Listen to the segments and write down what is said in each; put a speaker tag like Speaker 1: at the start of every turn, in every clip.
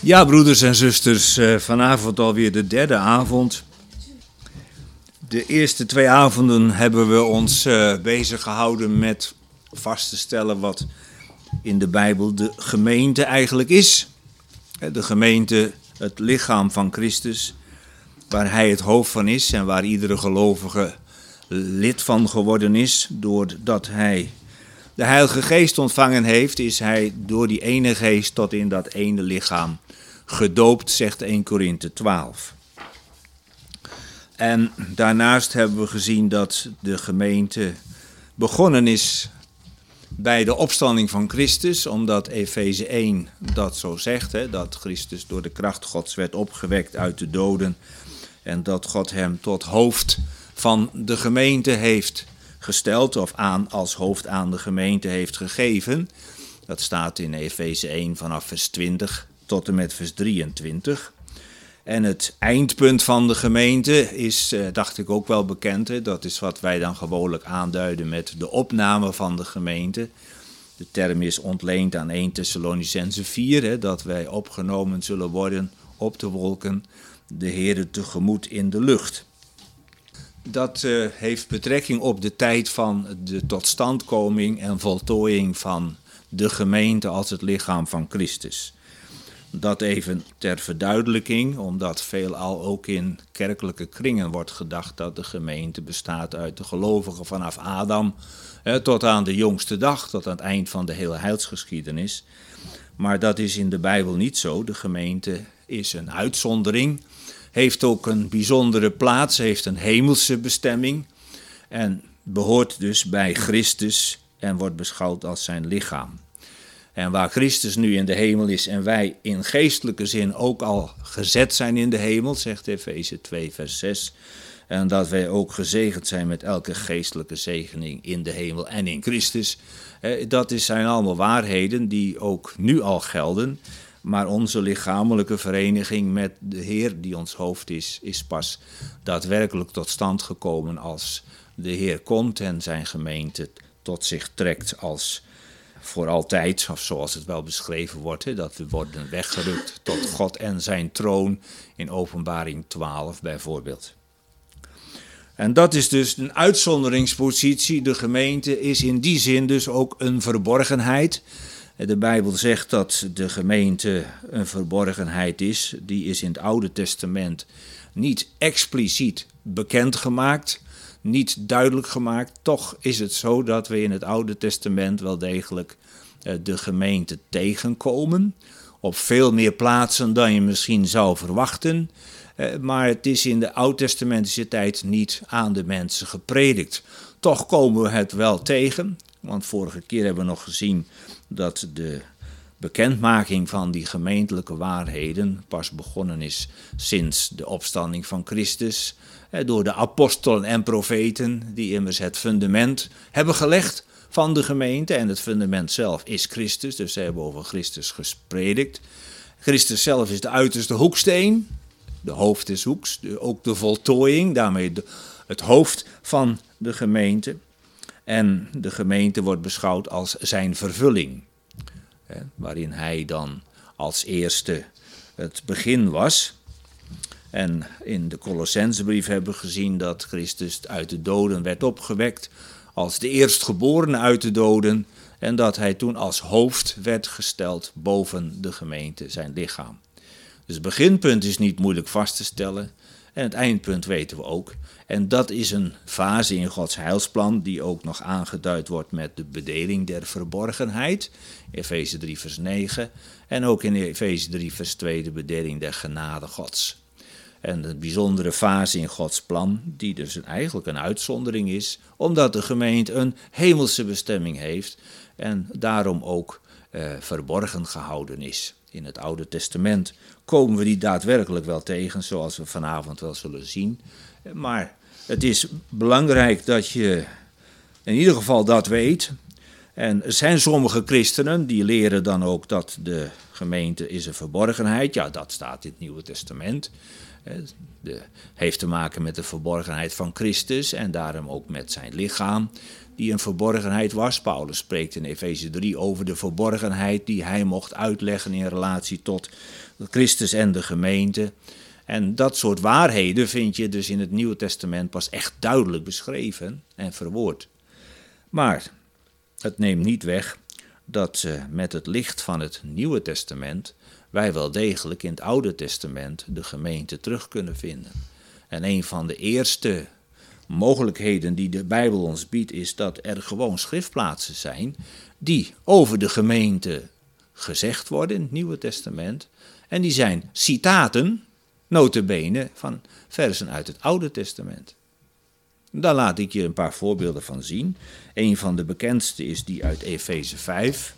Speaker 1: Ja, broeders en zusters, vanavond alweer de derde avond. De eerste 2 avonden hebben we ons bezig gehouden met vast te stellen wat in de Bijbel de gemeente eigenlijk is. De gemeente, het lichaam van Christus, waar hij het hoofd van is en waar iedere gelovige lid van geworden is. Doordat hij de Heilige Geest ontvangen heeft, is hij door die ene geest tot in dat ene lichaam gedoopt, zegt 1 Korinthe 12. En daarnaast hebben we gezien dat de gemeente begonnen is bij de opstanding van Christus, omdat Efeze 1 dat zo zegt, dat Christus door de kracht Gods werd opgewekt uit de doden en dat God hem tot hoofd van de gemeente heeft gesteld of als hoofd aan de gemeente heeft gegeven. Dat staat in Efeze 1 vanaf vers 20 tot en met vers 23. En het eindpunt van de gemeente is, dacht ik ook wel bekend. Dat is wat wij dan gewoonlijk aanduiden met de opname van de gemeente. De term is ontleend aan 1 Thessalonicenzen 4, dat wij opgenomen zullen worden op de wolken, de Heere tegemoet in de lucht. Dat heeft betrekking op de tijd van de totstandkoming en voltooiing van de gemeente als het lichaam van Christus. Dat even ter verduidelijking, omdat veelal ook in kerkelijke kringen wordt gedacht dat de gemeente bestaat uit de gelovigen vanaf Adam tot aan de jongste dag, tot aan het eind van de hele heilsgeschiedenis. Maar dat is in de Bijbel niet zo. De gemeente is een uitzondering, heeft ook een bijzondere plaats, heeft een hemelse bestemming en behoort dus bij Christus en wordt beschouwd als zijn lichaam. En waar Christus nu in de hemel is en wij in geestelijke zin ook al gezet zijn in de hemel, zegt Efeze 2 vers 6, en dat wij ook gezegend zijn met elke geestelijke zegening in de hemel en in Christus, dat zijn allemaal waarheden die ook nu al gelden, maar onze lichamelijke vereniging met de Heer die ons hoofd is pas daadwerkelijk tot stand gekomen als de Heer komt en zijn gemeente tot zich trekt als voor altijd, of zoals het wel beschreven wordt, dat we worden weggerukt tot God en zijn troon in Openbaring 12 bijvoorbeeld. En dat is dus een uitzonderingspositie. De gemeente is in die zin dus ook een verborgenheid. De Bijbel zegt dat de gemeente een verborgenheid is. Die is in het Oude Testament niet expliciet bekendgemaakt, niet duidelijk gemaakt. Toch is het zo dat we in het Oude Testament wel degelijk de gemeente tegenkomen. Op veel meer plaatsen dan je misschien zou verwachten. Maar het is in de Oud-testamentische tijd niet aan de mensen gepredikt. Toch komen we het wel tegen. Want vorige keer hebben we nog gezien dat de bekendmaking van die gemeentelijke waarheden pas begonnen is sinds de opstanding van Christus. Door de apostelen en profeten die immers het fundament hebben gelegd van de gemeente. En het fundament zelf is Christus, dus ze hebben over Christus gepredikt. Christus zelf is de uiterste hoeksteen, de hoofd des hoeks, ook de voltooiing, daarmee het hoofd van de gemeente. En de gemeente wordt beschouwd als zijn vervulling, waarin hij dan als eerste het begin was. En in de Colossensebrief hebben we gezien dat Christus uit de doden werd opgewekt als de eerstgeborene uit de doden en dat hij toen als hoofd werd gesteld boven de gemeente, zijn lichaam. Dus het beginpunt is niet moeilijk vast te stellen en het eindpunt weten we ook. En dat is een fase in Gods heilsplan die ook nog aangeduid wordt met de bedeling der verborgenheid, Efeze 3 vers 9, en ook in Efeze 3 vers 2 de bedeling der genade Gods. En de bijzondere fase in Gods plan, die dus eigenlijk een uitzondering is, omdat de gemeente een hemelse bestemming heeft en daarom ook verborgen gehouden is. In het Oude Testament komen we die daadwerkelijk wel tegen, zoals we vanavond wel zullen zien. Maar het is belangrijk dat je in ieder geval dat weet. En er zijn sommige christenen die leren dan ook dat de gemeente is een verborgenheid. Ja, dat staat in het Nieuwe Testament. Heeft te maken met de verborgenheid van Christus en daarom ook met zijn lichaam, die een verborgenheid was. Paulus spreekt in Efeze 3 over de verborgenheid die hij mocht uitleggen in relatie tot Christus en de gemeente. En dat soort waarheden vind je dus in het Nieuwe Testament pas echt duidelijk beschreven en verwoord. Maar het neemt niet weg dat met het licht van het Nieuwe Testament wij wel degelijk in het Oude Testament de gemeente terug kunnen vinden. En een van de eerste mogelijkheden die de Bijbel ons biedt is dat er gewoon schriftplaatsen zijn die over de gemeente gezegd worden in het Nieuwe Testament. En die zijn citaten, nota bene, van versen uit het Oude Testament. Daar laat ik je een paar voorbeelden van zien. Een van de bekendste is die uit Efeze 5.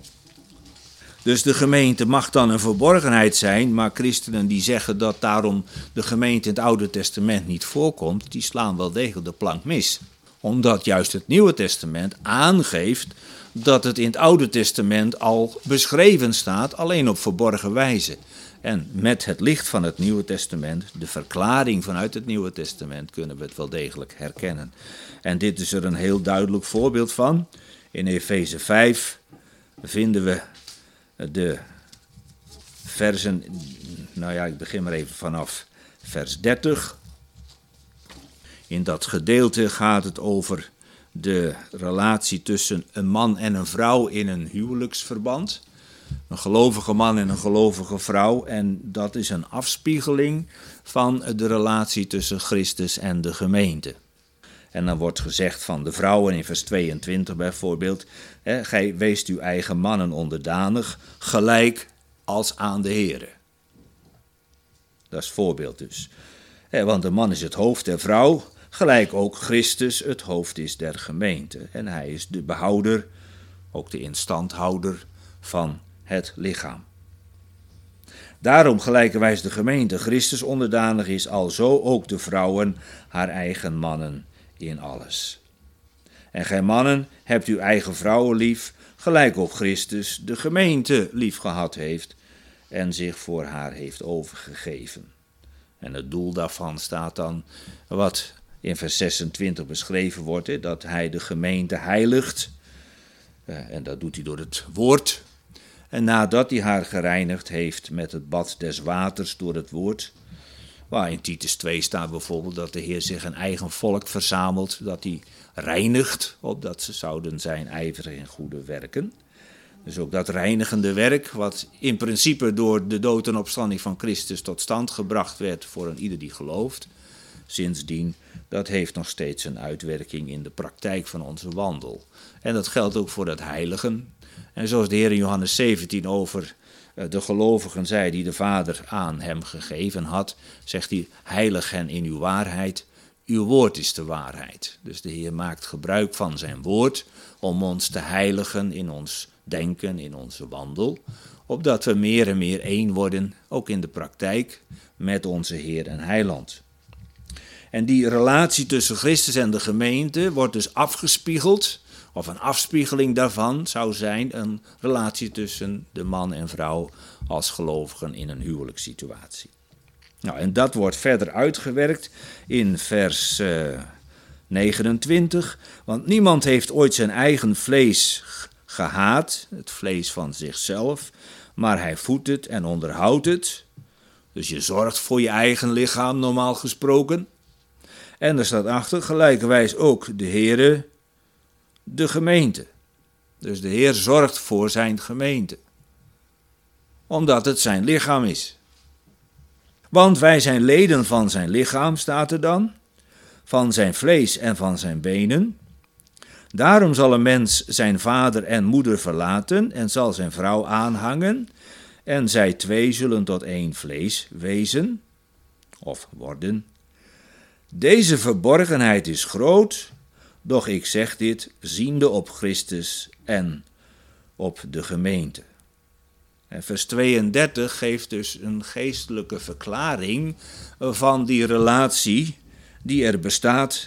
Speaker 1: Dus de gemeente mag dan een verborgenheid zijn, maar christenen die zeggen dat daarom de gemeente in het Oude Testament niet voorkomt, die slaan wel degelijk de plank mis. Omdat juist het Nieuwe Testament aangeeft dat het in het Oude Testament al beschreven staat, alleen op verborgen wijze. En met het licht van het Nieuwe Testament, de verklaring vanuit het Nieuwe Testament, kunnen we het wel degelijk herkennen. En dit is er een heel duidelijk voorbeeld van. In Efeze 5 vinden we de versen, ik begin maar even vanaf vers 30. In dat gedeelte gaat het over de relatie tussen een man en een vrouw in een huwelijksverband. Een gelovige man en een gelovige vrouw. En dat is een afspiegeling van de relatie tussen Christus en de gemeente. En dan wordt gezegd van de vrouwen in vers 22 bijvoorbeeld: gij weest uw eigen mannen onderdanig, gelijk als aan de Here. Dat is voorbeeld dus. Want de man is het hoofd der vrouw, gelijk ook Christus het hoofd is der gemeente. En hij is de behouder, ook de instandhouder van het lichaam. Daarom gelijkerwijs de gemeente Christus onderdanig is, alzo ook de vrouwen haar eigen mannen in alles. En gij mannen hebt uw eigen vrouwen lief, gelijk ook Christus de gemeente lief gehad heeft en zich voor haar heeft overgegeven. En het doel daarvan staat dan wat in vers 26 beschreven wordt, dat hij de gemeente heiligt. En dat doet hij door het woord. En nadat hij haar gereinigd heeft met het bad des waters door het woord. Waar in Titus 2 staat bijvoorbeeld dat de Heer zich een eigen volk verzamelt, dat hij reinigt, opdat ze zouden zijn ijverig in goede werken. Dus ook dat reinigende werk, wat in principe door de dood en opstanding van Christus tot stand gebracht werd voor een ieder die gelooft. Sindsdien, dat heeft nog steeds een uitwerking in de praktijk van onze wandel. En dat geldt ook voor het heiligen. En zoals de Heer in Johannes 17 over de gelovigen zei die de Vader aan hem gegeven had, zegt hij: heilig hen in uw waarheid, uw woord is de waarheid. Dus de Heer maakt gebruik van zijn woord om ons te heiligen in ons denken, in onze wandel, opdat we meer en meer één worden, ook in de praktijk, met onze Heer en Heiland. En die relatie tussen Christus en de gemeente wordt dus afgespiegeld, of een afspiegeling daarvan zou zijn een relatie tussen de man en vrouw als gelovigen in een huwelijkssituatie. Nou, en dat wordt verder uitgewerkt in vers 29. Want niemand heeft ooit zijn eigen vlees gehaat, het vlees van zichzelf, maar hij voedt het en onderhoudt het. Dus je zorgt voor je eigen lichaam, normaal gesproken. En er staat achter, gelijkerwijs ook de Heere, de gemeente. Dus de Heer zorgt voor zijn gemeente. Omdat het zijn lichaam is. Want wij zijn leden van zijn lichaam, staat er dan, van zijn vlees en van zijn benen. Daarom zal een mens zijn vader en moeder verlaten en zal zijn vrouw aanhangen. En zij twee zullen tot één vlees wezen, of worden. Deze verborgenheid is groot, doch ik zeg dit ziende op Christus en op de gemeente. En vers 32 geeft dus een geestelijke verklaring van die relatie die er bestaat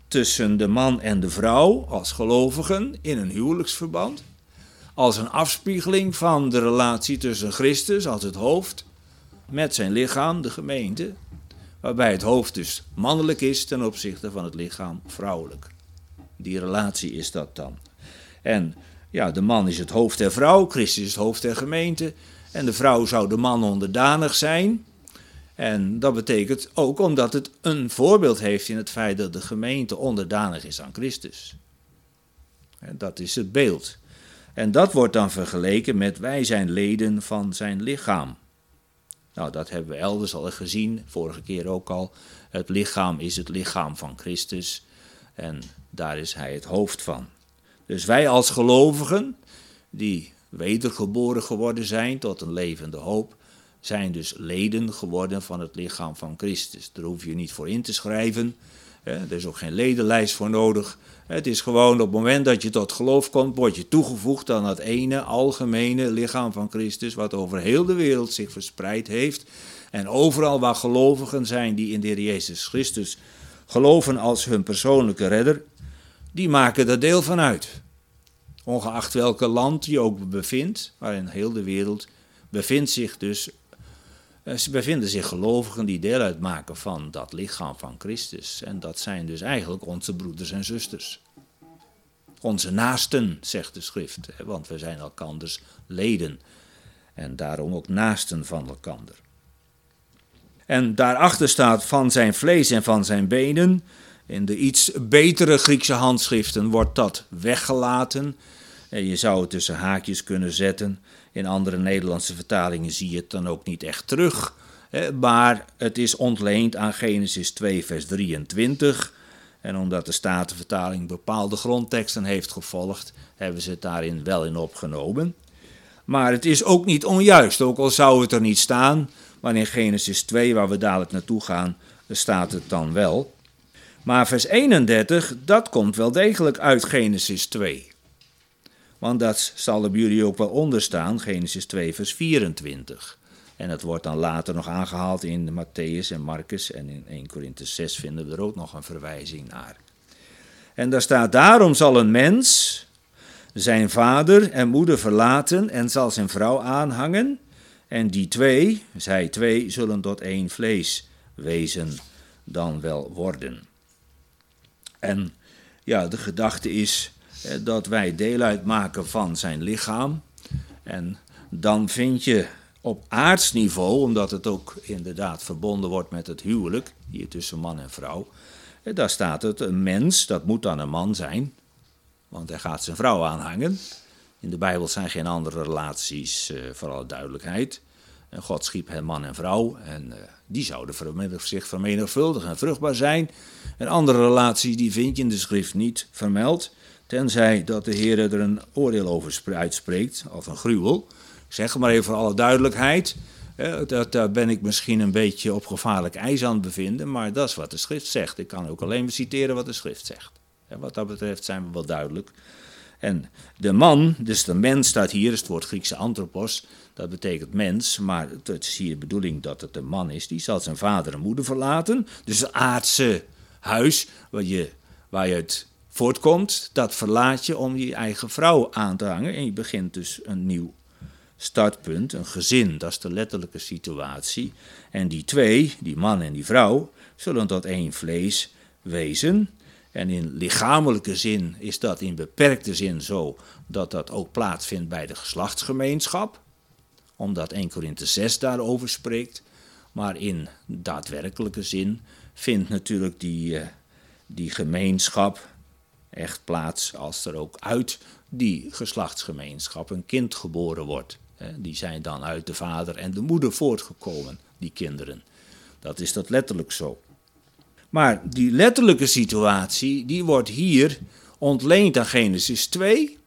Speaker 1: tussen de man en de vrouw als gelovigen in een huwelijksverband, als een afspiegeling van de relatie tussen Christus als het hoofd met zijn lichaam, de gemeente, waarbij het hoofd dus mannelijk is ten opzichte van het lichaam vrouwelijk. Die relatie is dat dan. En ja, de man is het hoofd der vrouw, Christus is het hoofd der gemeente en de vrouw zou de man onderdanig zijn. En dat betekent ook omdat het een voorbeeld heeft in het feit dat de gemeente onderdanig is aan Christus. En dat is het beeld. En dat wordt dan vergeleken met wij zijn leden van zijn lichaam. Nou, dat hebben we elders al gezien, vorige keer ook al. Het lichaam is het lichaam van Christus en daar is hij het hoofd van. Dus wij als gelovigen, die wedergeboren geworden zijn tot een levende hoop, zijn dus leden geworden van het lichaam van Christus. Daar hoef je niet voor in te schrijven, er is ook geen ledenlijst voor nodig. Het is gewoon op het moment dat je tot geloof komt, word je toegevoegd aan dat ene algemene lichaam van Christus, wat over heel de wereld zich verspreid heeft. En overal waar gelovigen zijn die in de Heer Jezus Christus geloven als hun persoonlijke redder, die maken er deel van uit. Ongeacht welke land je ook bevindt, maar in heel de wereld bevinden zich gelovigen die deel uitmaken van dat lichaam van Christus. En dat zijn dus eigenlijk onze broeders en zusters. Onze naasten, zegt de schrift, want we zijn elkanders leden. En daarom ook naasten van elkander. En daarachter staat van zijn vlees en van zijn benen. In de iets betere Griekse handschriften wordt dat weggelaten. En je zou het tussen haakjes kunnen zetten. In andere Nederlandse vertalingen zie je het dan ook niet echt terug. Maar het is ontleend aan Genesis 2 vers 23. En omdat de Statenvertaling bepaalde grondteksten heeft gevolgd, hebben ze het daarin wel in opgenomen. Maar het is ook niet onjuist, ook al zou het er niet staan. Maar in Genesis 2, waar we dadelijk naartoe gaan, staat het dan wel. Maar vers 31, dat komt wel degelijk uit Genesis 2. Want dat zal er bij jullie ook wel onder staan, Genesis 2 vers 24. En het wordt dan later nog aangehaald in Matthäus en Marcus en in 1 Korinthe 6 vinden we er ook nog een verwijzing naar. En daar staat, daarom zal een mens zijn vader en moeder verlaten en zal zijn vrouw aanhangen. En zij twee, zullen tot één vlees wezen dan wel worden. En ja, de gedachte is dat wij deel uitmaken van zijn lichaam. En dan vind je op aardsniveau, omdat het ook inderdaad verbonden wordt met het huwelijk, hier tussen man en vrouw, daar staat het, een mens, dat moet dan een man zijn, want hij gaat zijn vrouw aanhangen. In de Bijbel zijn geen andere relaties, voor alle duidelijkheid. En God schiep hen man en vrouw en die zouden zich vermenigvuldigen en vruchtbaar zijn. En andere relaties die vind je in de schrift niet vermeld, tenzij dat de Heer er een oordeel over uitspreekt, als een gruwel. Ik zeg maar even voor alle duidelijkheid, daar ben ik misschien een beetje op gevaarlijk ijs aan het bevinden, maar dat is wat de schrift zegt. Ik kan ook alleen maar citeren wat de schrift zegt. En wat dat betreft zijn we wel duidelijk. En de man, dus de mens staat hier, is het woord Griekse anthropos, dat betekent mens, maar het is hier de bedoeling dat het een man is, die zal zijn vader en moeder verlaten. Dus het aardse huis waar je het voortkomt, dat verlaat je om je eigen vrouw aan te hangen en je begint dus een nieuw startpunt, een gezin, dat is de letterlijke situatie. En die twee, die man en die vrouw, zullen tot één vlees wezen. En in lichamelijke zin is dat in beperkte zin zo dat dat ook plaatsvindt bij de geslachtsgemeenschap, omdat 1 Korinthe 6 daarover spreekt. Maar in daadwerkelijke zin vindt natuurlijk die gemeenschap echt plaats als er ook uit die geslachtsgemeenschap een kind geboren wordt. Die zijn dan uit de vader en de moeder voortgekomen, die kinderen. Dat is dat letterlijk zo. Maar die letterlijke situatie, die wordt hier ontleend aan Genesis 2.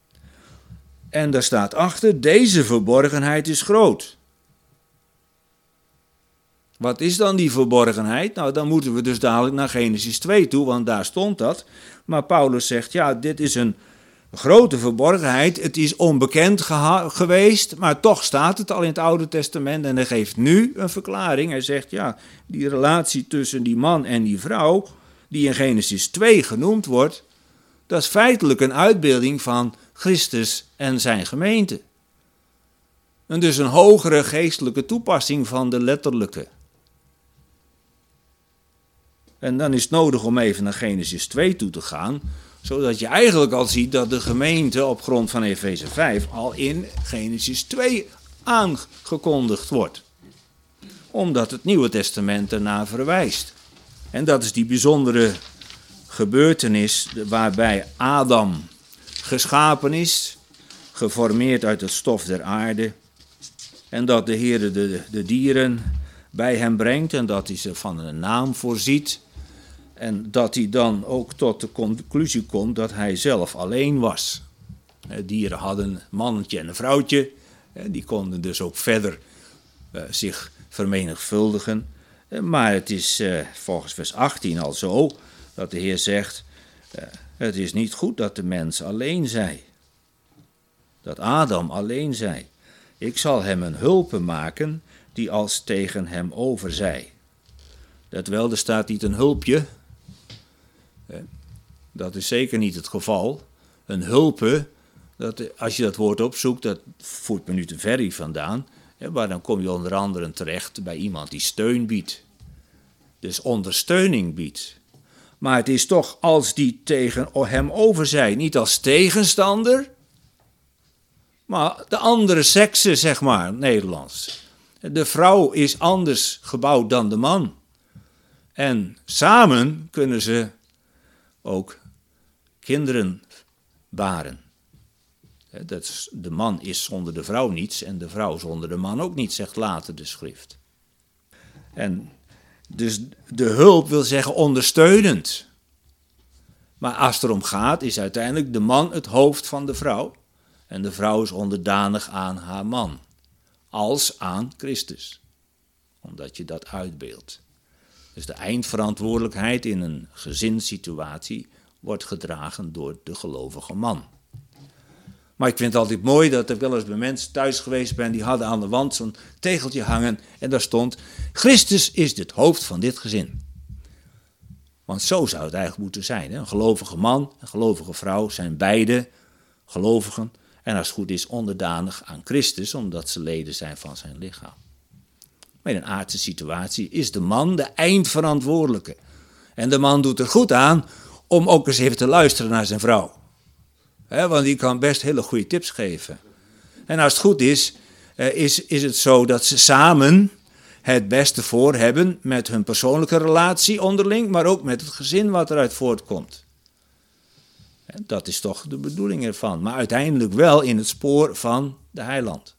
Speaker 1: En daar staat achter, deze verborgenheid is groot. Wat is dan die verborgenheid? Nou, dan moeten we dus dadelijk naar Genesis 2 toe, want daar stond dat. Maar Paulus zegt, ja, dit is een grote verborgenheid. Het is onbekend geweest, maar toch staat het al in het Oude Testament. En hij geeft nu een verklaring. Hij zegt, ja, die relatie tussen die man en die vrouw, die in Genesis 2 genoemd wordt, dat is feitelijk een uitbeelding van Christus en zijn gemeente. En dus een hogere geestelijke toepassing van de letterlijke. En dan is het nodig om even naar Genesis 2 toe te gaan, zodat je eigenlijk al ziet dat de gemeente op grond van Efeze 5 al in Genesis 2 aangekondigd wordt. Omdat het Nieuwe Testament ernaar verwijst. En dat is die bijzondere gebeurtenis waarbij Adam geschapen is, geformeerd uit het stof der aarde. En dat de Heer de dieren bij hem brengt en dat hij ze van een naam voorziet. En dat hij dan ook tot de conclusie komt dat hij zelf alleen was. Dieren hadden een mannetje en een vrouwtje. Die konden dus ook verder zich vermenigvuldigen. Maar het is volgens vers 18 al zo dat de Heer zegt: het is niet goed dat de mens alleen zij. Dat Adam alleen zij. Ik zal hem een hulpe maken die als tegen hem overzij. Dat wel, er staat niet een hulpje. Dat is zeker niet het geval. Een hulpe, als je dat woord opzoekt, dat voert me nu te ver vandaan. Maar dan kom je onder andere terecht bij iemand die steun biedt. Dus ondersteuning biedt. Maar het is toch als die tegen hem overzij. Niet als tegenstander, maar de andere sekse, zeg maar, Nederlands. De vrouw is anders gebouwd dan de man. En samen kunnen ze ook kinderen baren. De man is zonder de vrouw niets en de vrouw zonder de man ook niet, zegt later de schrift. En dus de hulp wil zeggen ondersteunend. Maar als het erom gaat, is uiteindelijk de man het hoofd van de vrouw. En de vrouw is onderdanig aan haar man. Als aan Christus. Omdat je dat uitbeeldt. Dus de eindverantwoordelijkheid in een gezinssituatie wordt gedragen door de gelovige man. Maar ik vind het altijd mooi dat ik wel eens bij mensen thuis geweest ben, die hadden aan de wand zo'n tegeltje hangen en daar stond: Christus is het hoofd van dit gezin. Want zo zou het eigenlijk moeten zijn. Hè? Een gelovige man en een gelovige vrouw zijn beide gelovigen en als het goed is onderdanig aan Christus, omdat ze leden zijn van zijn lichaam. Maar in een aardse situatie is de man de eindverantwoordelijke. En de man doet er goed aan om ook eens even te luisteren naar zijn vrouw. Want die kan best hele goede tips geven. En als het goed is, is het zo dat ze samen het beste voor hebben met hun persoonlijke relatie onderling, maar ook met het gezin wat eruit voortkomt. Dat is toch de bedoeling ervan. Maar uiteindelijk wel in het spoor van de heiland.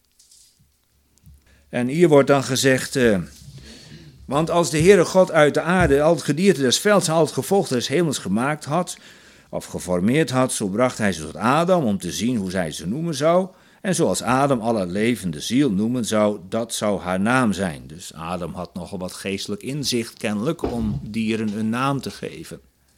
Speaker 1: En hier wordt dan gezegd: want als de Heere God uit de aarde al het gedierte des velds en al het gevogelte des hemels gemaakt had, of geformeerd had, zo bracht hij ze tot Adam om te zien hoe zij ze noemen zou. En zoals Adam alle levende ziel noemen zou, dat zou haar naam zijn. Dus Adam had nogal wat geestelijk inzicht kennelijk om dieren een naam te geven.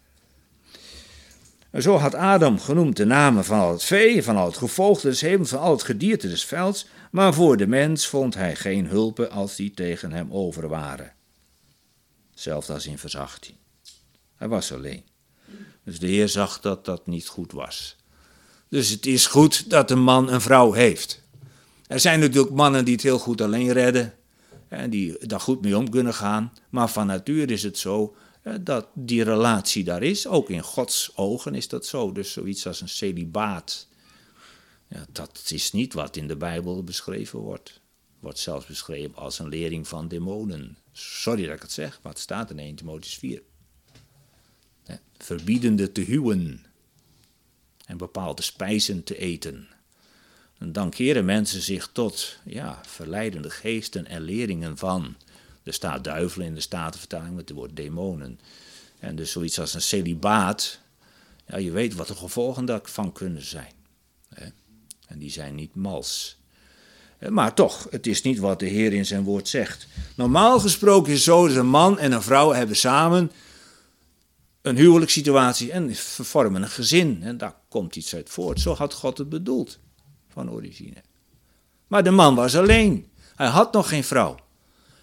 Speaker 1: En zo had Adam genoemd de namen van al het vee, van al het gevogelte des hemels, van al het gedierte des velds, maar voor de mens vond hij geen hulpen als die tegen hem over waren. Zelfs als in vers 18. Hij was alleen. Dus de Heer zag dat dat niet goed was. Dus het is goed dat een man een vrouw heeft. Er zijn natuurlijk mannen die het heel goed alleen redden en die daar goed mee om kunnen gaan. Maar van nature is het zo dat die relatie daar is. Ook in Gods ogen is dat zo. Dus zoiets als een celibaat. Ja, dat is niet wat in de Bijbel beschreven wordt. Wordt zelfs beschreven als een lering van demonen. Sorry dat ik het zeg, maar het staat in 1 Timotheüs 4. Verbiedende te huwen en bepaalde spijzen te eten. En dan keren mensen zich tot verleidende geesten en leringen van. Er staat duivelen in de Statenvertaling met het woord demonen. En dus zoiets als een celibaat, je weet wat de gevolgen daarvan kunnen zijn. En die zijn niet mals. Maar toch, het is niet wat de Heer in zijn woord zegt. Normaal gesproken is het zo dat een man en een vrouw hebben samen een huwelijkssituatie en vormen een gezin. En daar komt iets uit voort. Zo had God het bedoeld, van origine. Maar de man was alleen. Hij had nog geen vrouw.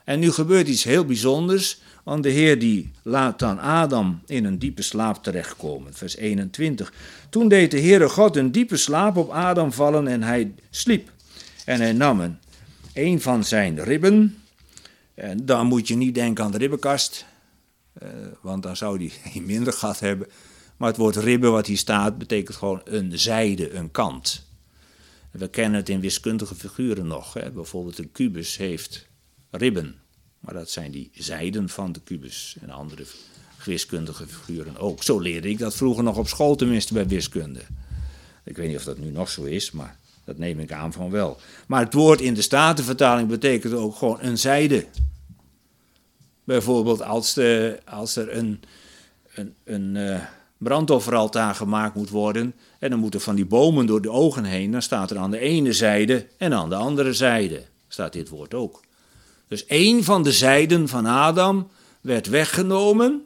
Speaker 1: En nu gebeurt iets heel bijzonders, want de Heer die laat dan Adam in een diepe slaap terechtkomen. Vers 21. Toen deed de Heere God een diepe slaap op Adam vallen en hij sliep. En hij nam een van zijn ribben. En dan moet je niet denken aan de ribbenkast, want dan zou hij een minder gat hebben. Maar het woord ribben wat hier staat betekent gewoon een zijde, een kant. We kennen het in wiskundige figuren nog. Hè? Bijvoorbeeld een kubus heeft ribben. Maar dat zijn die zijden van de kubus en andere wiskundige figuren ook. Zo leerde ik dat vroeger nog op school, tenminste bij wiskunde. Ik weet niet of dat nu nog zo is, maar dat neem ik aan van wel. Maar het woord in de Statenvertaling betekent ook gewoon een zijde. Bijvoorbeeld als er een brandofferaltaar gemaakt moet worden en dan moeten van die bomen door de ogen heen, dan staat er aan de ene zijde en aan de andere zijde staat dit woord ook. Dus één van de zijden van Adam werd weggenomen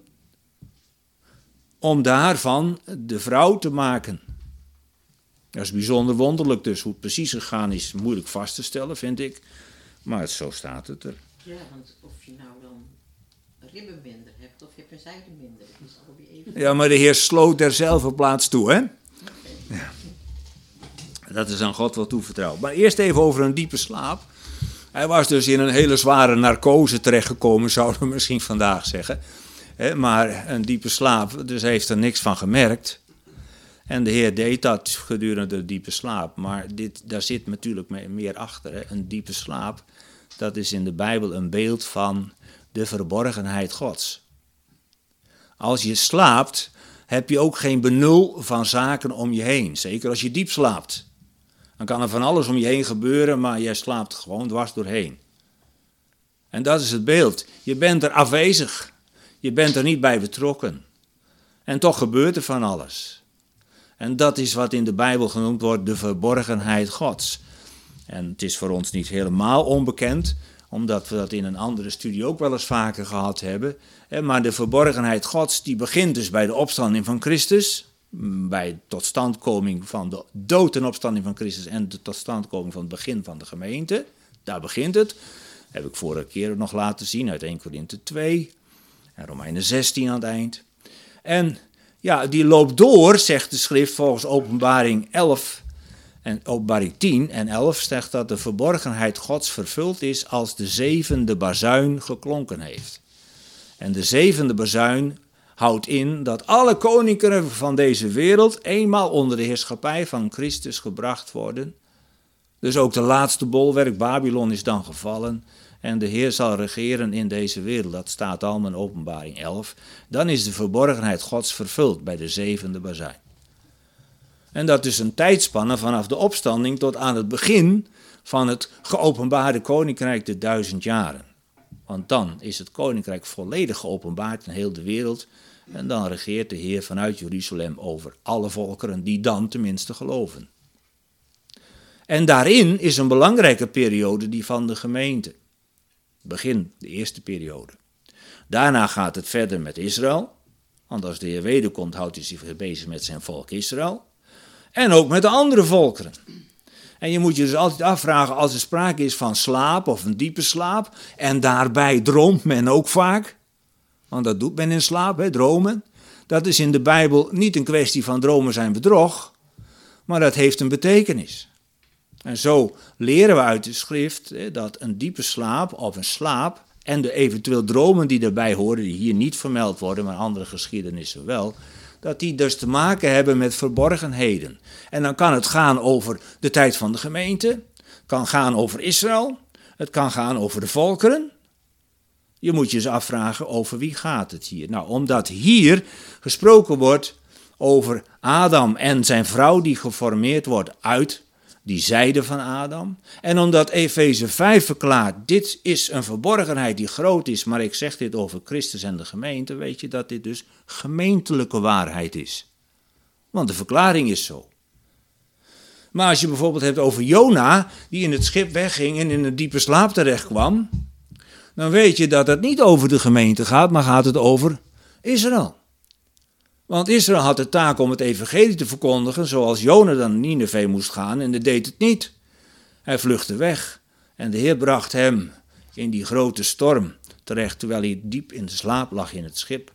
Speaker 1: om daarvan de vrouw te maken. Dat is bijzonder wonderlijk, dus hoe het precies gegaan is moeilijk vast te stellen, vind ik. Maar zo staat het er.
Speaker 2: Ja, want of je nou dan ribben minder hebt of je hebt een zijde minder, dat is alweer even.
Speaker 1: Ja, maar de Heer sloot derzelfde plaats toe, hè? Ja. Dat is aan God wel toevertrouwd. Maar eerst even over een diepe slaap. Hij was dus in een hele zware narcose terechtgekomen, zouden we misschien vandaag zeggen. Maar een diepe slaap, dus hij heeft er niks van gemerkt. En de Heer deed dat gedurende de diepe slaap. Maar daar zit natuurlijk meer achter. Hè? Een diepe slaap, dat is in de Bijbel een beeld van de verborgenheid Gods. Als je slaapt, heb je ook geen benul van zaken om je heen. Zeker als je diep slaapt. Dan kan er van alles om je heen gebeuren, maar jij slaapt gewoon dwars doorheen. En dat is het beeld. Je bent er afwezig. Je bent er niet bij betrokken. En toch gebeurt er van alles. En dat is wat in de Bijbel genoemd wordt de verborgenheid Gods. En het is voor ons niet helemaal onbekend, omdat we dat in een andere studie ook wel eens vaker gehad hebben. Maar de verborgenheid Gods die begint dus bij de opstanding van Christus, bij de totstandkoming van de dood en opstanding van Christus en de totstandkoming van het begin van de gemeente. Daar begint het. Heb ik vorige keer nog laten zien uit 1 Korinthe 2 en Romeinen 16 aan het eind. En ja, die loopt door, zegt de schrift volgens Openbaring 11 en Openbaring 10 en 11 zegt dat de verborgenheid Gods vervuld is als de zevende bazuin geklonken heeft. En de zevende bazuin houdt in dat alle koninkrijken van deze wereld eenmaal onder de heerschappij van Christus gebracht worden. Dus ook de laatste bolwerk, Babylon, is dan gevallen en de Heer zal regeren in deze wereld. Dat staat allemaal in Openbaring 11. Dan is de verborgenheid Gods vervuld bij de zevende bazuin. En dat is een tijdspanne vanaf de opstanding tot aan het begin van het geopenbaarde koninkrijk de 1000 jaren. Want dan is het koninkrijk volledig geopenbaard in heel de wereld. En dan regeert de Heer vanuit Jeruzalem over alle volkeren die dan tenminste geloven. En daarin is een belangrijke periode die van de gemeente. Begin, de eerste periode. Daarna gaat het verder met Israël. Want als de Heer wederkomt, houdt hij zich bezig met zijn volk Israël. En ook met de andere volkeren. En je moet je dus altijd afvragen als er sprake is van slaap of een diepe slaap. En daarbij droomt men ook vaak. Want dat doet men in slaap, hè, dromen. Dat is in de Bijbel niet een kwestie van dromen zijn bedrog. Maar dat heeft een betekenis. En zo leren we uit de schrift dat een diepe slaap of een slaap en de eventueel dromen die daarbij horen, die hier niet vermeld worden, maar andere geschiedenissen wel, dat die dus te maken hebben met verborgenheden. En dan kan het gaan over de tijd van de gemeente, het kan gaan over Israël, het kan gaan over de volkeren. Je moet je eens afvragen over wie gaat het hier. Nou, omdat hier gesproken wordt over Adam en zijn vrouw die geformeerd wordt uit die zijde van Adam. En omdat Efeze 5 verklaart, dit is een verborgenheid die groot is, maar ik zeg dit over Christus en de gemeente, weet je dat dit dus gemeentelijke waarheid is. Want de verklaring is zo. Maar als je bijvoorbeeld hebt over Jona, die in het schip wegging en in een diepe slaap terecht kwam, dan weet je dat het niet over de gemeente gaat, maar gaat het over Israël. Want Israël had de taak om het evangelie te verkondigen, zoals Jona dan naar Nineve moest gaan en hij deed het niet. Hij vluchtte weg en de Heer bracht hem in die grote storm terecht, terwijl hij diep in de slaap lag in het schip.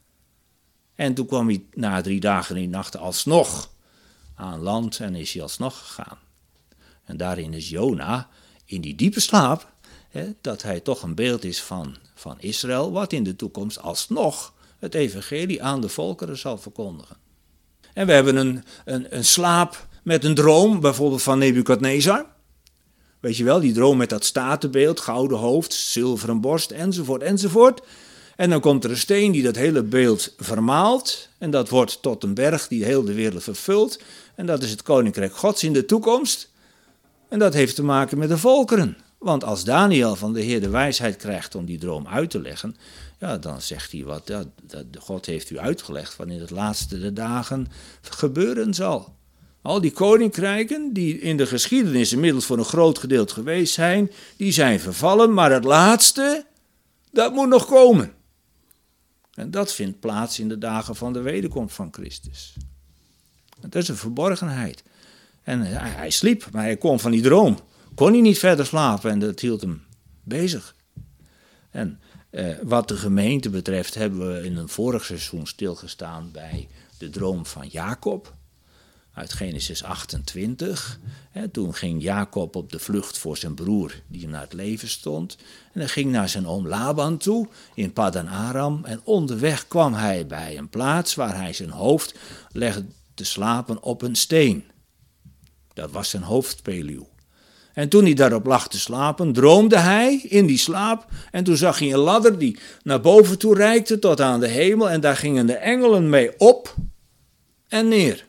Speaker 1: En toen kwam hij na 3 dagen en 3 nachten alsnog aan land en is hij alsnog gegaan. En daarin is Jona in die diepe slaap, dat hij toch een beeld is van Israël, wat in de toekomst alsnog het evangelie aan de volkeren zal verkondigen. En we hebben een slaap met een droom, bijvoorbeeld van Nebukadnezar. Weet je wel, die droom met dat statenbeeld, gouden hoofd, zilveren borst, enzovoort, enzovoort. En dan komt er een steen die dat hele beeld vermaalt. En dat wordt tot een berg die heel de wereld vervult. En dat is het koninkrijk Gods in de toekomst. En dat heeft te maken met de volkeren. Want als Daniel van de Heer de wijsheid krijgt om die droom uit te leggen, ja, dan zegt hij wat God heeft u uitgelegd wat in het laatste der dagen gebeuren zal. Al die koninkrijken die in de geschiedenis inmiddels voor een groot gedeelte geweest zijn, die zijn vervallen, maar het laatste, dat moet nog komen. En dat vindt plaats in de dagen van de wederkomst van Christus. Dat is een verborgenheid. En hij sliep, maar hij kon van die droom. Kon hij niet verder slapen en dat hield hem bezig. En wat de gemeente betreft hebben we in een vorig seizoen stilgestaan bij de droom van Jacob. Uit Genesis 28. Toen ging Jacob op de vlucht voor zijn broer die hem naar het leven stond. En hij ging naar zijn oom Laban toe in Paddan Aram. En onderweg kwam hij bij een plaats waar hij zijn hoofd legde te slapen op een steen. Dat was zijn hoofdpeluw. En toen hij daarop lag te slapen, droomde hij in die slaap. En toen zag hij een ladder die naar boven toe reikte tot aan de hemel. En daar gingen de engelen mee op en neer.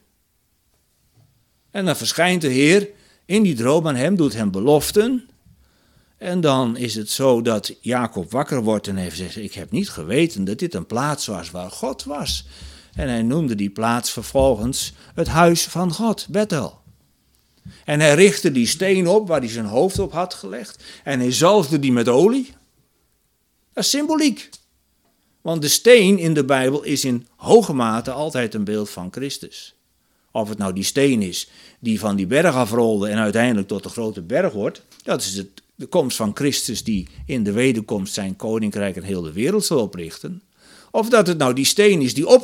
Speaker 1: En dan verschijnt de Heer in die droom aan hem, doet hem beloften. En dan is het zo dat Jacob wakker wordt en heeft gezegd, ik heb niet geweten dat dit een plaats was waar God was. En hij noemde die plaats vervolgens het huis van God, Bethel. En hij richtte die steen op waar hij zijn hoofd op had gelegd. En hij zalfde die met olie. Dat is symboliek. Want de steen in de Bijbel is in hoge mate altijd een beeld van Christus. Of het nou die steen is die van die berg afrolde en uiteindelijk tot de grote berg wordt. Dat is de komst van Christus die in de wederkomst zijn koninkrijk en heel de wereld zal oprichten. Of dat het nou die steen is die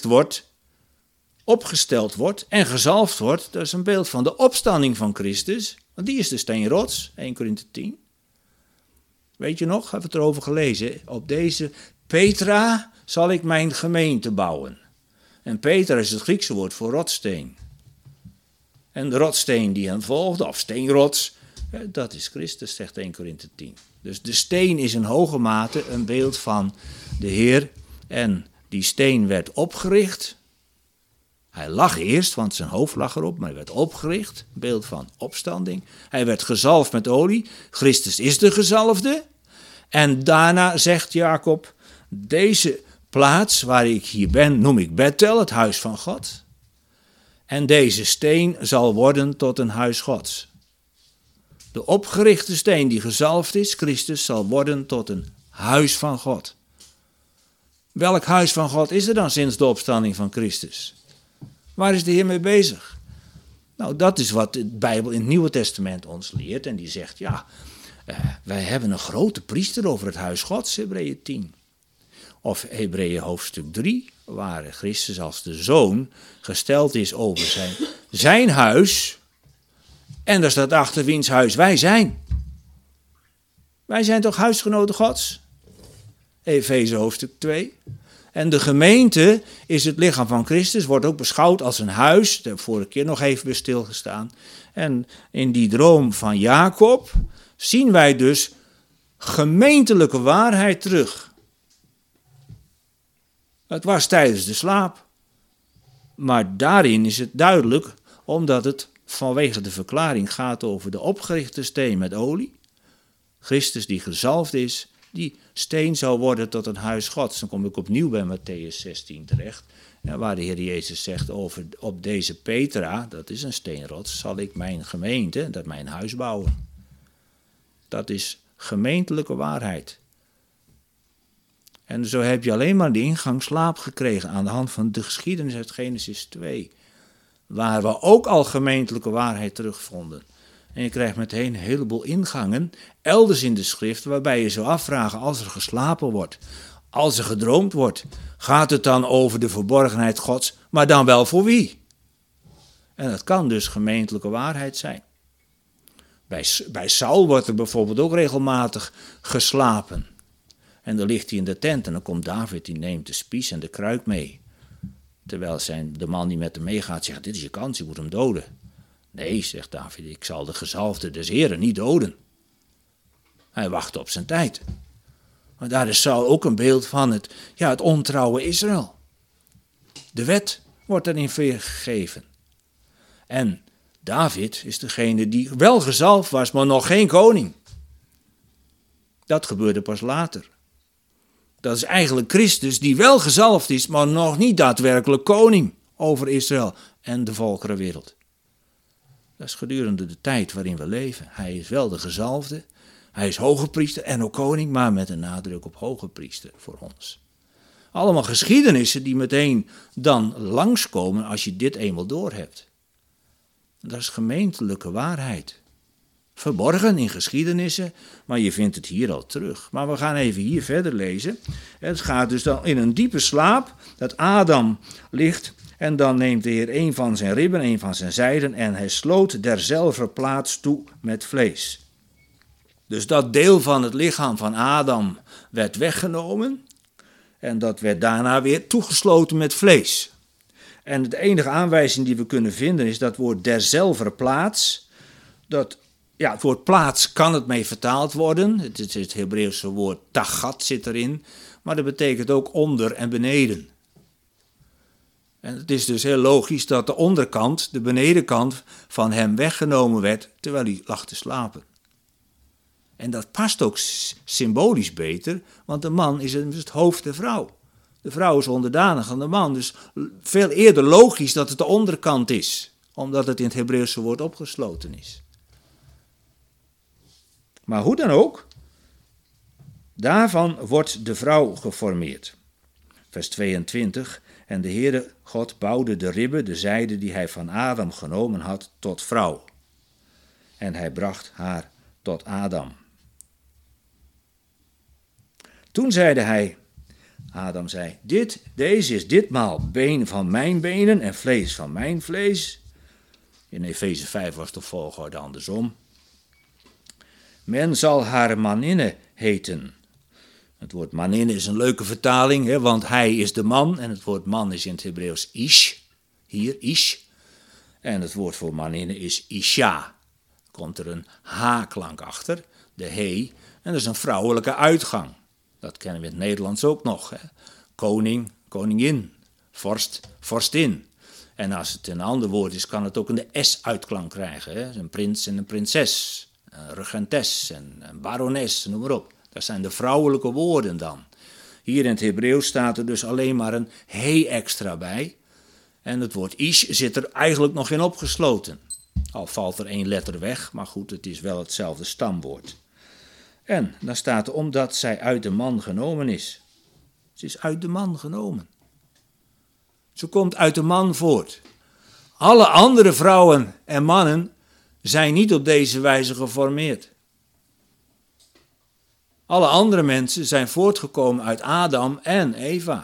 Speaker 1: opgesteld wordt en gezalfd wordt. Dat is een beeld van de opstanding van Christus. Want die is de steenrots, 1 Korinthe 10. Weet je nog, hebben we het erover gelezen. Op deze Petra zal ik mijn gemeente bouwen. En Petra is het Griekse woord voor rotssteen. En de rotssteen die hem volgde, of steenrots, dat is Christus, zegt 1 Korinthe 10. Dus de steen is in hoge mate een beeld van de Heer. En die steen werd opgericht. Hij lag eerst, want zijn hoofd lag erop, maar hij werd opgericht. Een beeld van opstanding. Hij werd gezalfd met olie. Christus is de gezalfde. En daarna zegt Jacob, deze plaats waar ik hier ben, noem ik Bethel, het huis van God. En deze steen zal worden tot een huis Gods. De opgerichte steen die gezalfd is, Christus, zal worden tot een huis van God. Welk huis van God is er dan sinds de opstanding van Christus? Waar is de Heer mee bezig? Nou, dat is wat de Bijbel in het Nieuwe Testament ons leert. En die zegt, wij hebben een grote priester over het huis Gods, Hebreeën 10. Of Hebreeën hoofdstuk 3, waar Christus als de Zoon gesteld is over zijn huis. En daar staat achter wiens huis wij zijn. Wij zijn toch huisgenoten Gods? Efeze hoofdstuk 2. En de gemeente is het lichaam van Christus, wordt ook beschouwd als een huis. Daar heb ik vorige keer nog even bij stilgestaan. En in die droom van Jacob zien wij dus gemeentelijke waarheid terug. Het was tijdens de slaap. Maar daarin is het duidelijk, omdat het vanwege de verklaring gaat over de opgerichte steen met olie. Christus die gezalfd is, die steen zou worden tot een huis Gods. Dan kom ik opnieuw bij Mattheüs 16 terecht. Waar de Heer Jezus zegt over op deze Petra, dat is een steenrots, zal ik mijn gemeente, dat mijn huis bouwen. Dat is gemeentelijke waarheid. En zo heb je alleen maar de ingang slaap gekregen aan de hand van de geschiedenis uit Genesis 2. Waar we ook al gemeentelijke waarheid terugvonden. En je krijgt meteen een heleboel ingangen elders in de schrift waarbij je zou afvragen als er geslapen wordt, als er gedroomd wordt, gaat het dan over de verborgenheid Gods, maar dan wel voor wie? En dat kan dus gemeentelijke waarheid zijn. Bij Saul wordt er bijvoorbeeld ook regelmatig geslapen. En dan ligt hij in de tent en dan komt David, die neemt de spies en de kruik mee. Terwijl de man die met hem meegaat zegt, dit is je kans, je moet hem doden. Nee, zegt David, ik zal de gezalfde des Heren niet doden. Hij wacht op zijn tijd. Maar daar is Saul ook een beeld van het ontrouwe Israël. De wet wordt erin gegeven. En David is degene die wel gezalfd was, maar nog geen koning. Dat gebeurde pas later. Dat is eigenlijk Christus die wel gezalfd is, maar nog niet daadwerkelijk koning over Israël en de volkerenwereld. Dat is gedurende de tijd waarin we leven. Hij is wel de gezalfde, hij is hoge priester en ook koning, maar met een nadruk op hoge priester voor ons. Allemaal geschiedenissen die meteen dan langskomen als je dit eenmaal doorhebt. Dat is gemeentelijke waarheid. Verborgen in geschiedenissen, maar je vindt het hier al terug. Maar we gaan even hier verder lezen. Het gaat dus dan in een diepe slaap, dat Adam ligt, en dan neemt de Heer een van zijn ribben, een van zijn zijden, en hij sloot derzelver plaats toe met vlees. Dus dat deel van het lichaam van Adam werd weggenomen, en dat werd daarna weer toegesloten met vlees. En de enige aanwijzing die we kunnen vinden is dat woord derzelver plaats. Het woord plaats kan het mee vertaald worden. Het Hebreeuwse woord tagat zit erin. Maar dat betekent ook onder en beneden. En het is dus heel logisch dat de onderkant, de benedenkant van hem weggenomen werd terwijl hij lag te slapen. En dat past ook symbolisch beter, want de man is het hoofd der vrouw. De vrouw is onderdanig aan de man, dus veel eerder logisch dat het de onderkant is, omdat het in het Hebreeuwse woord opgesloten is. Maar hoe dan ook, daarvan wordt de vrouw geformeerd. Vers 22, en de Heere God bouwde de ribben, de zijde die hij van Adam genomen had, tot vrouw. En hij bracht haar tot Adam. Toen zeide hij, Adam zei, deze is ditmaal been van mijn benen en vlees van mijn vlees. In Efeze 5 was de volgorde andersom. Men zal haar maninne heten. Het woord maninne is een leuke vertaling, want hij is de man. En het woord man is in het Hebreeuws ish. Hier, ish. En het woord voor maninne is isha. Komt er een h-klank achter, de he. En dat is een vrouwelijke uitgang. Dat kennen we in het Nederlands ook nog. Koning, koningin. Vorst, vorstin. En als het een ander woord is, kan het ook een s-uitklank krijgen. Een prins en een prinses. Een regentes en een barones, noem maar op. Dat zijn de vrouwelijke woorden dan. Hier in het Hebreeuws staat er dus alleen maar een he extra bij. En het woord ish zit er eigenlijk nog in opgesloten. Al valt er 1 letter weg, maar goed, het is wel hetzelfde stamwoord. En dan staat er, omdat zij uit de man genomen is. Ze is uit de man genomen. Ze komt uit de man voort. Alle andere vrouwen en mannen zijn niet op deze wijze geformeerd. Alle andere mensen zijn voortgekomen uit Adam en Eva.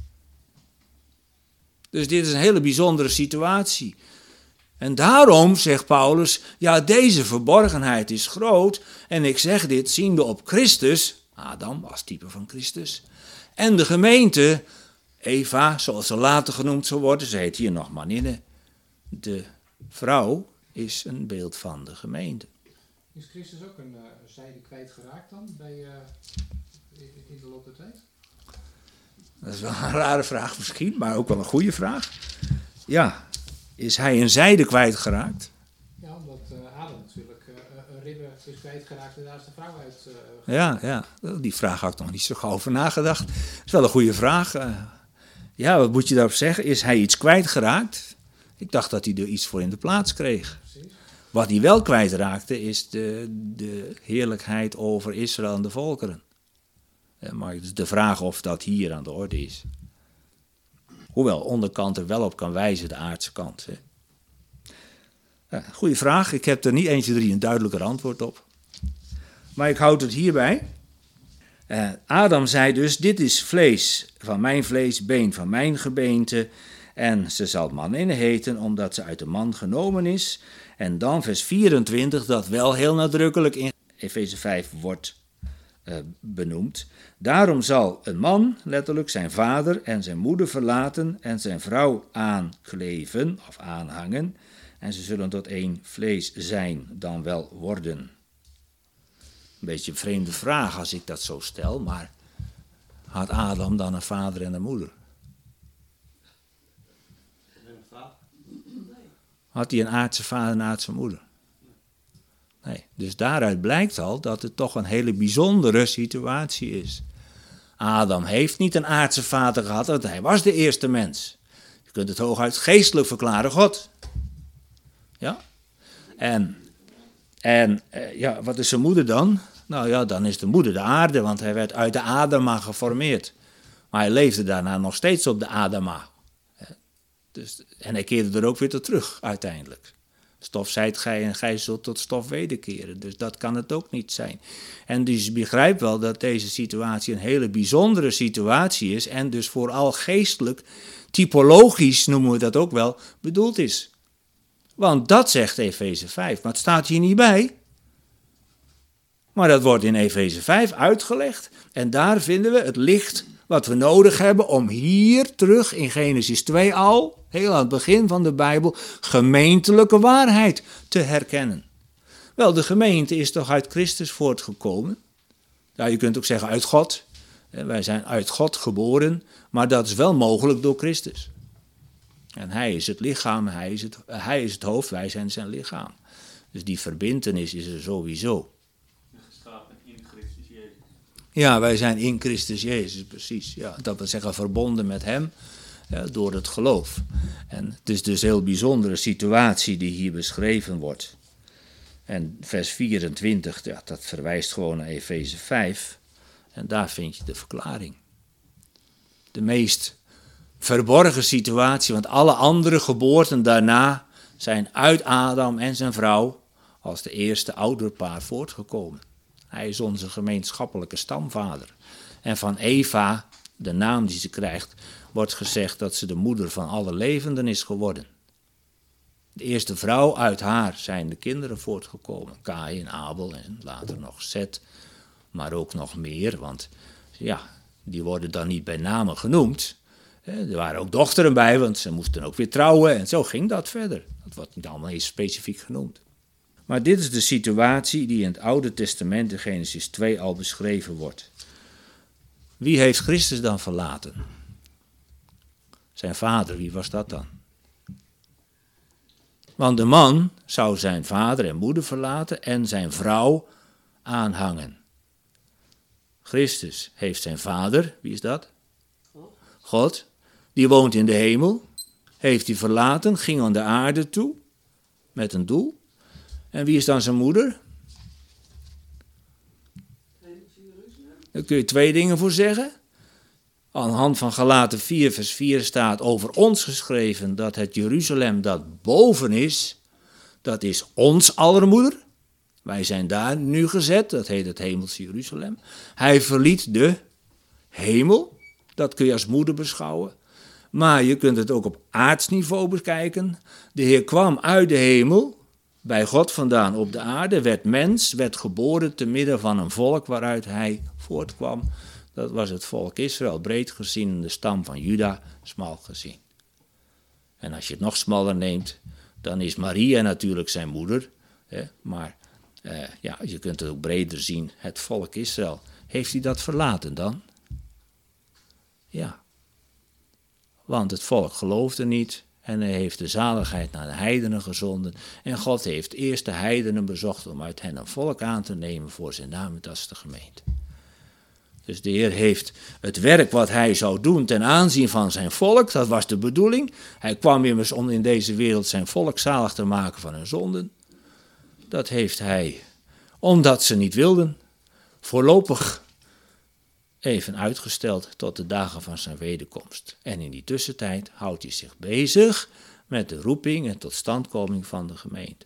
Speaker 1: Dus dit is een hele bijzondere situatie. En daarom, zegt Paulus, ja, deze verborgenheid is groot. En ik zeg dit ziende op Christus, Adam als type van Christus, en de gemeente, Eva, zoals ze later genoemd zal worden, ze heet hier nog maninne. De vrouw is een beeld van de gemeente.
Speaker 3: Is Christus ook een zijde kwijtgeraakt dan in de loop der tijd?
Speaker 1: Dat is wel een rare vraag misschien, maar ook wel een goede vraag. Ja, is hij een zijde kwijtgeraakt?
Speaker 3: Ja, omdat Adam natuurlijk een ribben is kwijtgeraakt en daar is de vrouw uit.
Speaker 1: Ja, die vraag had ik nog niet zo gauw over nagedacht. Dat is wel een goede vraag. Ja, wat moet je daarop zeggen? Is hij iets kwijtgeraakt? Ik dacht dat hij er iets voor in de plaats kreeg.
Speaker 3: Precies.
Speaker 1: Wat hij wel kwijtraakte is de heerlijkheid over Israël en de volkeren. Maar het is de vraag of dat hier aan de orde is. Hoewel onderkant er wel op kan wijzen, de aardse kant. Hè. Goeie vraag. Ik heb er niet 1, 2, 3 een duidelijker antwoord op. Maar ik houd het hierbij. Adam zei dus, dit is vlees van mijn vlees, been van mijn gebeente. En ze zal manin heten, omdat ze uit de man genomen is. En dan vers 24, dat wel heel nadrukkelijk in Efeze 5 wordt benoemd. Daarom zal een man, letterlijk, zijn vader en zijn moeder verlaten en zijn vrouw aankleven of aanhangen. En ze zullen tot één vlees zijn, dan wel worden. Een beetje een vreemde vraag als ik dat zo stel, maar had Adam dan een vader en een moeder? Had hij een aardse vader en een aardse moeder? Nee, dus daaruit blijkt al dat het toch een hele bijzondere situatie is. Adam heeft niet een aardse vader gehad, want hij was de eerste mens. Je kunt het hooguit geestelijk verklaren, God. Ja? En wat is zijn moeder dan? Nou ja, dan is de moeder de aarde, want hij werd uit de Adama geformeerd. Maar hij leefde daarna nog steeds op de Adama. Dus, en hij keerde er ook weer tot terug, uiteindelijk. Stof zijt gij en gij zult tot stof wederkeren. Dus dat kan het ook niet zijn. En dus je begrijpt wel dat deze situatie een hele bijzondere situatie is. En dus vooral geestelijk, typologisch noemen we dat ook wel, bedoeld is. Want dat zegt Efeze 5, maar het staat hier niet bij. Maar dat wordt in Efeze 5 uitgelegd. En daar vinden we het licht wat we nodig hebben om hier terug in Genesis 2 al, heel aan het begin van de Bijbel, gemeentelijke waarheid te herkennen. Wel, de gemeente is toch uit Christus voortgekomen? Ja, je kunt ook zeggen uit God. Wij zijn uit God geboren, maar dat is wel mogelijk door Christus. En hij is het lichaam, hij is het hoofd, wij zijn zijn lichaam. Dus die verbintenis is er sowieso.
Speaker 4: Geschapen in Christus Jezus.
Speaker 1: Ja, wij zijn in Christus Jezus, precies. Ja, dat wil zeggen verbonden met hem door het geloof. En het is dus een heel bijzondere situatie die hier beschreven wordt. En vers 24, ja, dat verwijst gewoon naar Efeze 5. En daar vind je de verklaring. De meest verborgen situatie, want alle andere geboorten daarna zijn uit Adam en zijn vrouw als de eerste ouderpaar voortgekomen. Hij is onze gemeenschappelijke stamvader. En van Eva, de naam die ze krijgt, wordt gezegd dat ze de moeder van alle levenden is geworden. De eerste vrouw, uit haar zijn de kinderen voortgekomen. Kaïn, Abel en later nog Zet, maar ook nog meer, want ja, die worden dan niet bij namen genoemd. Er waren ook dochteren bij, want ze moesten ook weer trouwen en zo ging dat verder. Dat wordt niet allemaal eens specifiek genoemd. Maar dit is de situatie die in het Oude Testament in Genesis 2 al beschreven wordt. Wie heeft Christus dan verlaten? Zijn vader, wie was dat dan? Want de man zou zijn vader en moeder verlaten en zijn vrouw aanhangen. Christus heeft zijn vader, wie is dat? God. Die woont in de hemel, heeft hij verlaten, ging aan de aarde toe, met een doel. En wie is dan zijn moeder? Daar kun je 2 dingen voor zeggen. Aan de hand van Galaten 4 vers 4 staat over ons geschreven dat het Jeruzalem dat boven is, dat is ons aller moeder. Wij zijn daar nu gezet, dat heet het hemelse Jeruzalem. Hij verliet de hemel, dat kun je als moeder beschouwen. Maar je kunt het ook op aardsniveau bekijken. De Heer kwam uit de hemel, bij God vandaan op de aarde, werd mens, werd geboren te midden van een volk waaruit hij voortkwam. Dat was het volk Israël, breed gezien, en de stam van Juda, smal gezien. En als je het nog smaller neemt, dan is Maria natuurlijk zijn moeder. Maar je kunt het ook breder zien, het volk Israël. Heeft hij dat verlaten dan? Ja. Want het volk geloofde niet en hij heeft de zaligheid naar de heidenen gezonden. En God heeft eerst de heidenen bezocht om uit hen een volk aan te nemen voor zijn naam, dat is de gemeente. Dus de Heer heeft het werk wat hij zou doen ten aanzien van zijn volk, dat was de bedoeling. Hij kwam immers om in deze wereld zijn volk zalig te maken van hun zonden. Dat heeft hij, omdat ze niet wilden, voorlopig even uitgesteld tot de dagen van zijn wederkomst. En in die tussentijd houdt hij zich bezig met de roeping en totstandkoming van de gemeente.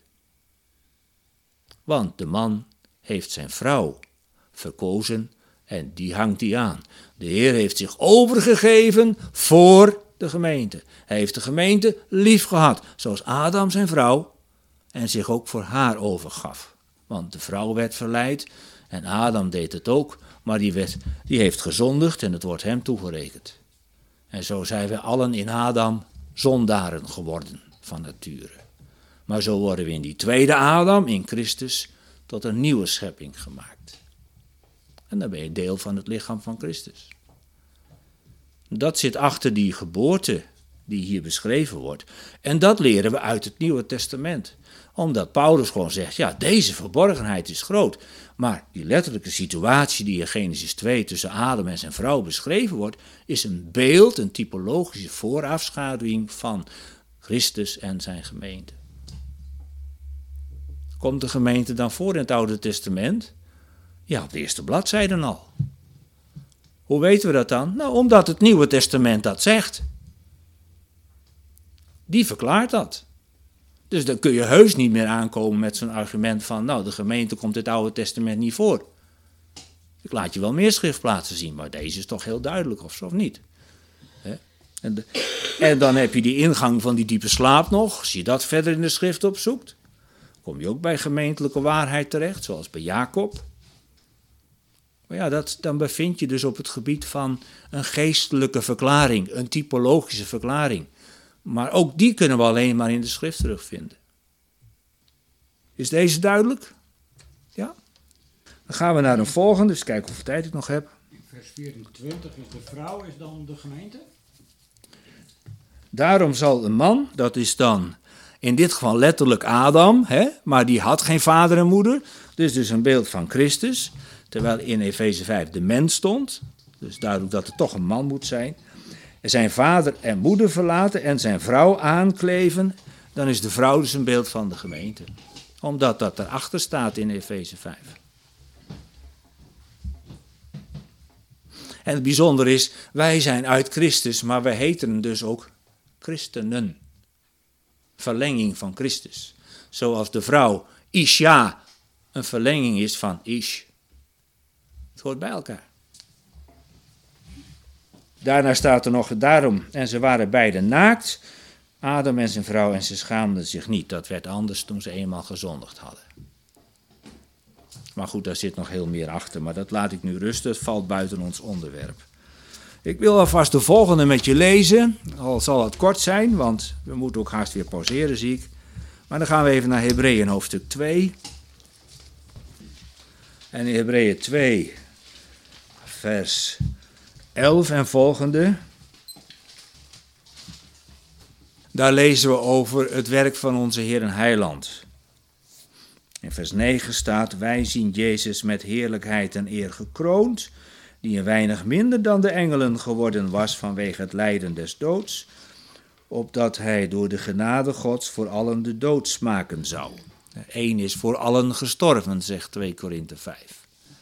Speaker 1: Want de man heeft zijn vrouw verkozen en die hangt hij aan. De Heer heeft zich overgegeven voor de gemeente. Hij heeft de gemeente lief gehad, zoals Adam zijn vrouw en zich ook voor haar overgaf. Want de vrouw werd verleid en Adam deed het ook, maar die heeft gezondigd en het wordt hem toegerekend. En zo zijn we allen in Adam zondaren geworden van nature. Maar zo worden we in die tweede Adam, in Christus, tot een nieuwe schepping gemaakt. En dan ben je deel van het lichaam van Christus. Dat zit achter die geboorte die hier beschreven wordt. En dat leren we uit het Nieuwe Testament. Omdat Paulus gewoon zegt, ja, deze verborgenheid is groot. Maar die letterlijke situatie die in Genesis 2 tussen Adam en zijn vrouw beschreven wordt, is een beeld, een typologische voorafschaduwing van Christus en zijn gemeente. Komt de gemeente dan voor in het Oude Testament? Ja, op de eerste bladzijde al. Hoe weten we dat dan? Nou, omdat het Nieuwe Testament dat zegt. Die verklaart dat. Dus dan kun je heus niet meer aankomen met zo'n argument van, nou, de gemeente komt het Oude Testament niet voor. Ik laat je wel meer schriftplaatsen zien, maar deze is toch heel duidelijk, of niet? En dan heb je die ingang van die diepe slaap nog. Als je dat verder in de schrift opzoekt, kom je ook bij gemeentelijke waarheid terecht, zoals bij Jacob. Maar ja, dan bevind je dus op het gebied van een geestelijke verklaring, een typologische verklaring. Maar ook die kunnen we alleen maar in de schrift terugvinden. Is deze duidelijk? Ja? Dan gaan we naar een volgende, dus kijken hoeveel tijd ik nog heb.
Speaker 5: In vers 24 is de vrouw is dan de gemeente?
Speaker 1: Daarom zal een man, dat is dan in dit geval letterlijk Adam, maar die had geen vader en moeder, dus een beeld van Christus. Terwijl in Efeze 5 de mens stond, dus duidelijk dat het toch een man moet zijn. En zijn vader en moeder verlaten en zijn vrouw aankleven, dan is de vrouw dus een beeld van de gemeente. Omdat dat erachter staat in Efeze 5. En het bijzondere is, wij zijn uit Christus, maar wij heten dus ook christenen. Verlenging van Christus. Zoals de vrouw Isha een verlenging is van Ish. Het hoort bij elkaar. Daarna staat er nog, daarom, en ze waren beiden naakt, Adam en zijn vrouw, en ze schaamden zich niet. Dat werd anders toen ze eenmaal gezondigd hadden. Maar goed, daar zit nog heel meer achter, maar dat laat ik nu rusten, het valt buiten ons onderwerp. Ik wil alvast de volgende met je lezen, al zal het kort zijn, want we moeten ook haast weer pauzeren, zie ik. Maar dan gaan we even naar Hebreeën hoofdstuk 2. En in Hebreeën 2, vers 11 en volgende. Daar lezen we over het werk van onze Heer en Heiland. In vers 9 staat, wij zien Jezus met heerlijkheid en eer gekroond, die een weinig minder dan de engelen geworden was vanwege het lijden des doods, opdat hij door de genade Gods voor allen de dood smaken zou. Eén is voor allen gestorven, zegt 2 Korinthe 5.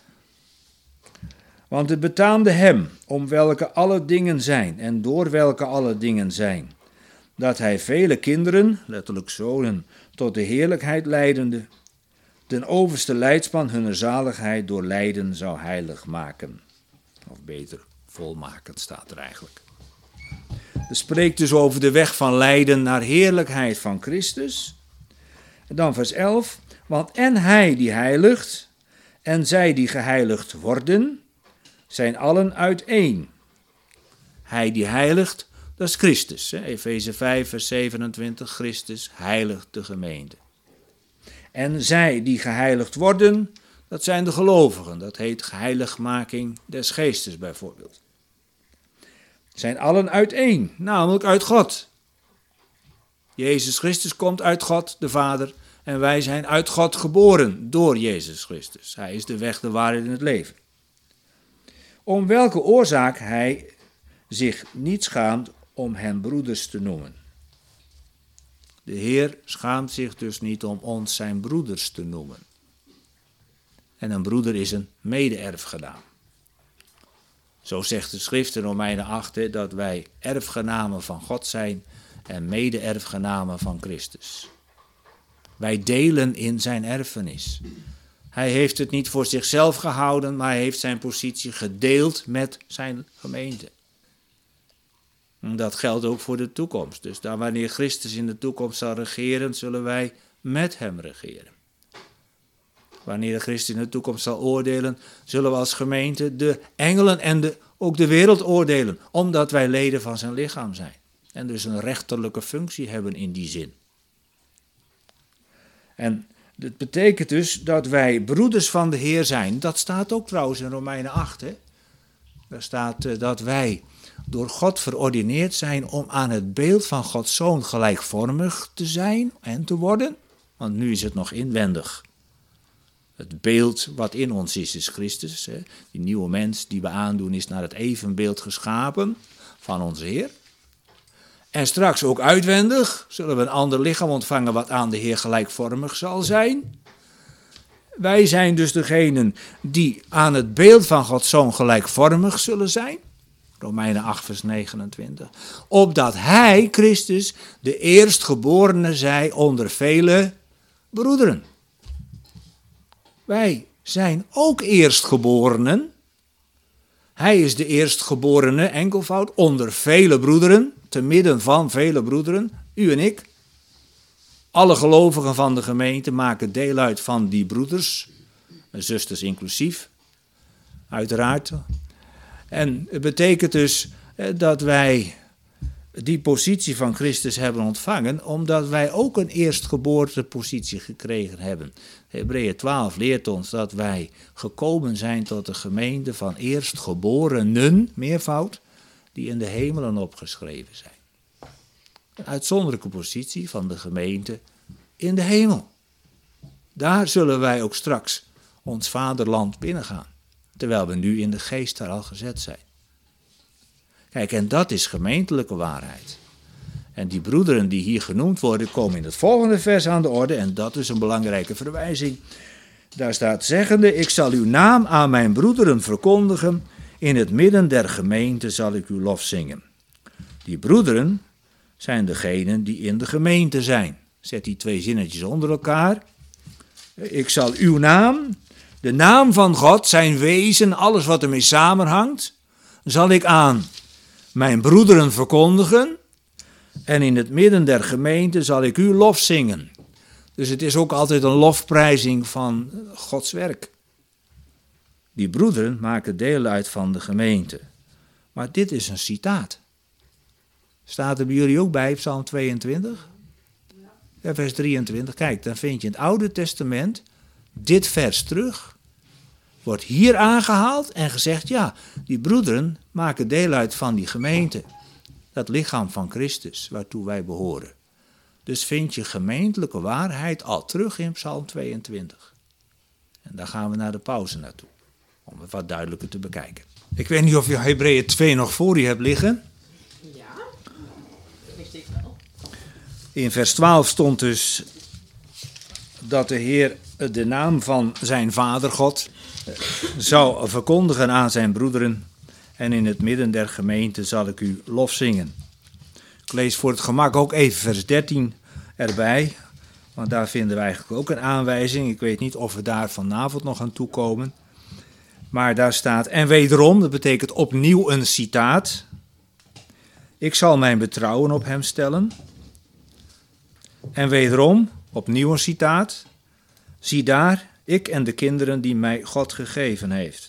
Speaker 1: Want het betaamde hem, om welke alle dingen zijn en door welke alle dingen zijn, dat hij vele kinderen, letterlijk zonen, tot de heerlijkheid leidende, ten overste leidsman hunner zaligheid door lijden zou heilig maken. Of beter, volmaken staat er eigenlijk. Het spreekt dus over de weg van lijden naar heerlijkheid van Christus. En dan vers 11, want en hij die heiligt, en zij die geheiligd worden, zijn allen uiteen. Hij die heiligt, dat is Christus. Efeze 5, vers 27, Christus heiligt de gemeente. En zij die geheiligd worden, dat zijn de gelovigen. Dat heet geheiligmaking des geestes bijvoorbeeld. Zijn allen uiteen, namelijk uit God. Jezus Christus komt uit God, de Vader, en wij zijn uit God geboren door Jezus Christus. Hij is de weg, de waarheid en het leven. Om welke oorzaak hij zich niet schaamt om hen broeders te noemen. De Heer schaamt zich dus niet om ons zijn broeders te noemen. En een broeder is een mede-erfgenaam. Zo zegt de schrift in Romeinen 8 dat wij erfgenamen van God zijn en mede-erfgenamen van Christus. Wij delen in zijn erfenis. Hij heeft het niet voor zichzelf gehouden, maar hij heeft zijn positie gedeeld met zijn gemeente. En dat geldt ook voor de toekomst. Dus daar wanneer Christus in de toekomst zal regeren, zullen wij met hem regeren. Wanneer Christus in de toekomst zal oordelen, zullen we als gemeente de engelen en ook de wereld oordelen, omdat wij leden van zijn lichaam zijn. En dus een rechterlijke functie hebben in die zin. En dat betekent dus dat wij broeders van de Heer zijn. Dat staat ook trouwens in Romeinen 8. Hè? Daar staat dat wij door God verordineerd zijn om aan het beeld van Gods Zoon gelijkvormig te zijn en te worden. Want nu is het nog inwendig. Het beeld wat in ons is Christus. Hè? Die nieuwe mens die we aandoen is naar het evenbeeld geschapen van onze Heer. En straks ook uitwendig zullen we een ander lichaam ontvangen wat aan de Heer gelijkvormig zal zijn. Wij zijn dus degenen die aan het beeld van Gods Zoon gelijkvormig zullen zijn. Romeinen 8 vers 29. Opdat hij, Christus, de eerstgeborene zij onder vele broederen. Wij zijn ook eerstgeborenen. Hij is de eerstgeborene, enkelvoud, onder vele broederen, te midden van vele broederen, u en ik. Alle gelovigen van de gemeente maken deel uit van die broeders, zusters inclusief, uiteraard. En het betekent dus dat wij die positie van Christus hebben ontvangen, omdat wij ook een eerstgeboorte positie gekregen hebben. Hebreeën 12 leert ons dat wij gekomen zijn tot de gemeente van eerstgeborenen, meervoud, die in de hemelen opgeschreven zijn. Een uitzonderlijke positie van de gemeente in de hemel. Daar zullen wij ook straks ons vaderland binnengaan, terwijl we nu in de geest daar al gezet zijn. Kijk, en dat is gemeentelijke waarheid. En die broederen die hier genoemd worden, komen in het volgende vers aan de orde. En dat is een belangrijke verwijzing. Daar staat zeggende, ik zal uw naam aan mijn broederen verkondigen. In het midden der gemeente zal ik uw lof zingen. Die broederen zijn degenen die in de gemeente zijn. Zet die twee zinnetjes onder elkaar. Ik zal uw naam, de naam van God, zijn wezen, alles wat ermee samenhangt, zal ik aan mijn broederen verkondigen. En in het midden der gemeente zal ik uw lof zingen. Dus het is ook altijd een lofprijzing van Gods werk. Die broederen maken deel uit van de gemeente. Maar dit is een citaat. Staat er bij jullie ook bij, Psalm 22? Ja, vers 23. Kijk, dan vind je in het Oude Testament dit vers terug. Wordt hier aangehaald en gezegd, ja, die broederen maken deel uit van die gemeente. Dat lichaam van Christus, waartoe wij behoren. Dus vind je gemeentelijke waarheid al terug in Psalm 22. En daar gaan we naar de pauze naartoe, om het wat duidelijker te bekijken. Ik weet niet of je Hebreeën 2 nog voor je hebt liggen.
Speaker 2: Ja, dat wist ik wel.
Speaker 1: In vers 12 stond dus dat de Heer de naam van zijn Vader God zou verkondigen aan zijn broederen. En in het midden der gemeente zal ik u lof zingen. Ik lees voor het gemak ook even vers 13 erbij. Want daar vinden we eigenlijk ook een aanwijzing. Ik weet niet of we daar vanavond nog aan toekomen. Maar daar staat, en wederom, dat betekent opnieuw een citaat. Ik zal mijn betrouwen op hem stellen. En wederom, opnieuw een citaat. Zie daar, ik en de kinderen die mij God gegeven heeft.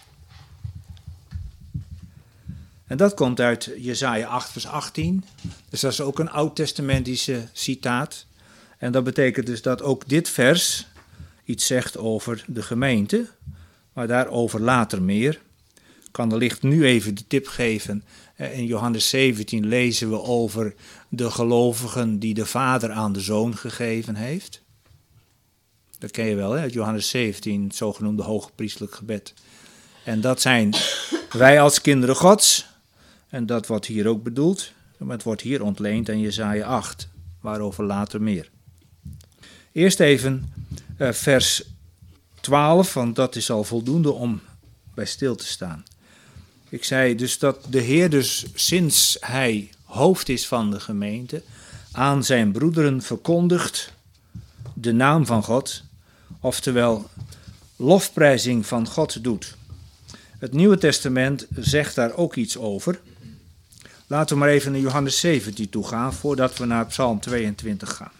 Speaker 1: En dat komt uit Jesaja 8 vers 18. Dus dat is ook een oud-testamentische citaat. En dat betekent dus dat ook dit vers iets zegt over de gemeente. Maar daarover later meer. Ik kan wellicht nu even de tip geven. In Johannes 17 lezen we over de gelovigen die de Vader aan de Zoon gegeven heeft. Dat ken je wel, hè? Uit Johannes 17, het zogenoemde hoogpriestelijk gebed. En dat zijn wij als kinderen Gods. En dat wordt hier ook bedoeld. Maar het wordt hier ontleend aan Jesaja 8. Waarover later meer. Eerst even vers 12, want dat is al voldoende om bij stil te staan. Ik zei dus dat de Heer dus sinds hij hoofd is van de gemeente, aan zijn broederen verkondigt de naam van God, oftewel lofprijzing van God doet. Het Nieuwe Testament zegt daar ook iets over. Laten we maar even naar Johannes 17 toe gaan, voordat we naar Psalm 22 gaan.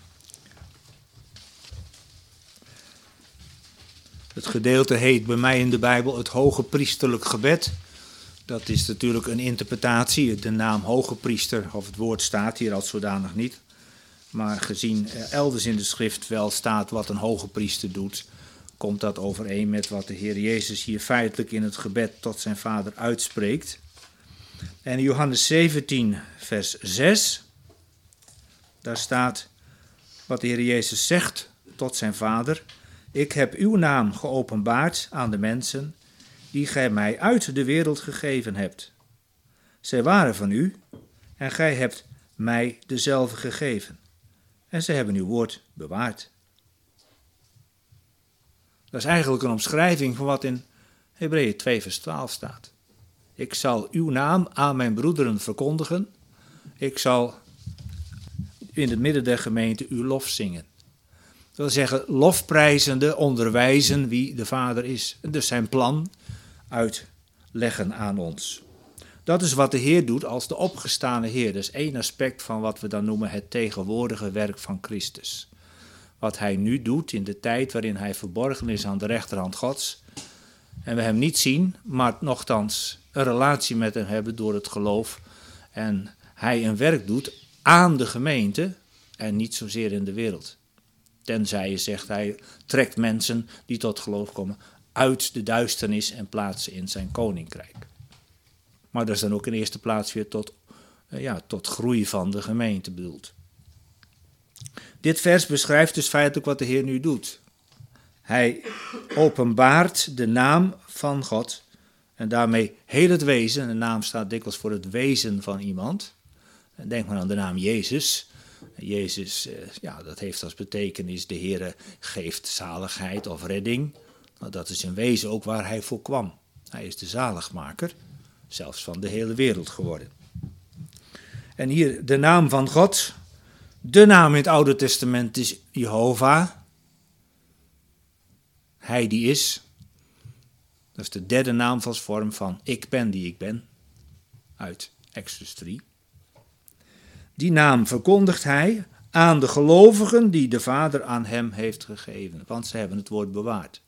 Speaker 1: Het gedeelte heet bij mij in de Bijbel het hoge priesterlijk gebed. Dat is natuurlijk een interpretatie. De naam hoge priester, of het woord staat hier als zodanig niet. Maar gezien elders in de schrift wel staat wat een hoge priester doet, komt dat overeen met wat de Heer Jezus hier feitelijk in het gebed tot zijn Vader uitspreekt. En in Johannes 17 vers 6, daar staat wat de Heer Jezus zegt tot zijn Vader: ik heb uw naam geopenbaard aan de mensen die gij mij uit de wereld gegeven hebt. Zij waren van u en gij hebt mij dezelfde gegeven. En zij hebben uw woord bewaard. Dat is eigenlijk een omschrijving van wat in Hebreeën 2 vers 12 staat. Ik zal uw naam aan mijn broederen verkondigen. Ik zal in het midden der gemeente uw lof zingen. Dat wil zeggen, lofprijzende onderwijzen wie de Vader is. En dus zijn plan uitleggen aan ons. Dat is wat de Heer doet als de opgestane Heer. Dat is één aspect van wat we dan noemen het tegenwoordige werk van Christus. Wat hij nu doet in de tijd waarin hij verborgen is aan de rechterhand Gods. En we hem niet zien, maar nochtans een relatie met hem hebben door het geloof. En hij een werk doet aan de gemeente en niet zozeer in de wereld. Tenzij je zegt, hij trekt mensen die tot geloof komen uit de duisternis en plaatsen in zijn koninkrijk. Maar dat is dan ook in eerste plaats weer tot groei van de gemeente bedoeld. Dit vers beschrijft dus feitelijk wat de Heer nu doet. Hij openbaart de naam van God en daarmee heel het wezen. De naam staat dikwijls voor het wezen van iemand. Denk maar aan de naam Jezus. Jezus, dat heeft als betekenis de Heer geeft zaligheid of redding. Nou, dat is in wezen ook waar hij voor kwam. Hij is de zaligmaker, zelfs van de hele wereld geworden. En hier de naam van God. De naam in het Oude Testament is Jehovah. Hij die is. Dat is de derde naamvalsvorm van ik ben die ik ben. Uit Exodus 3. Die naam verkondigt hij aan de gelovigen die de Vader aan hem heeft gegeven. Want ze hebben het woord bewaard.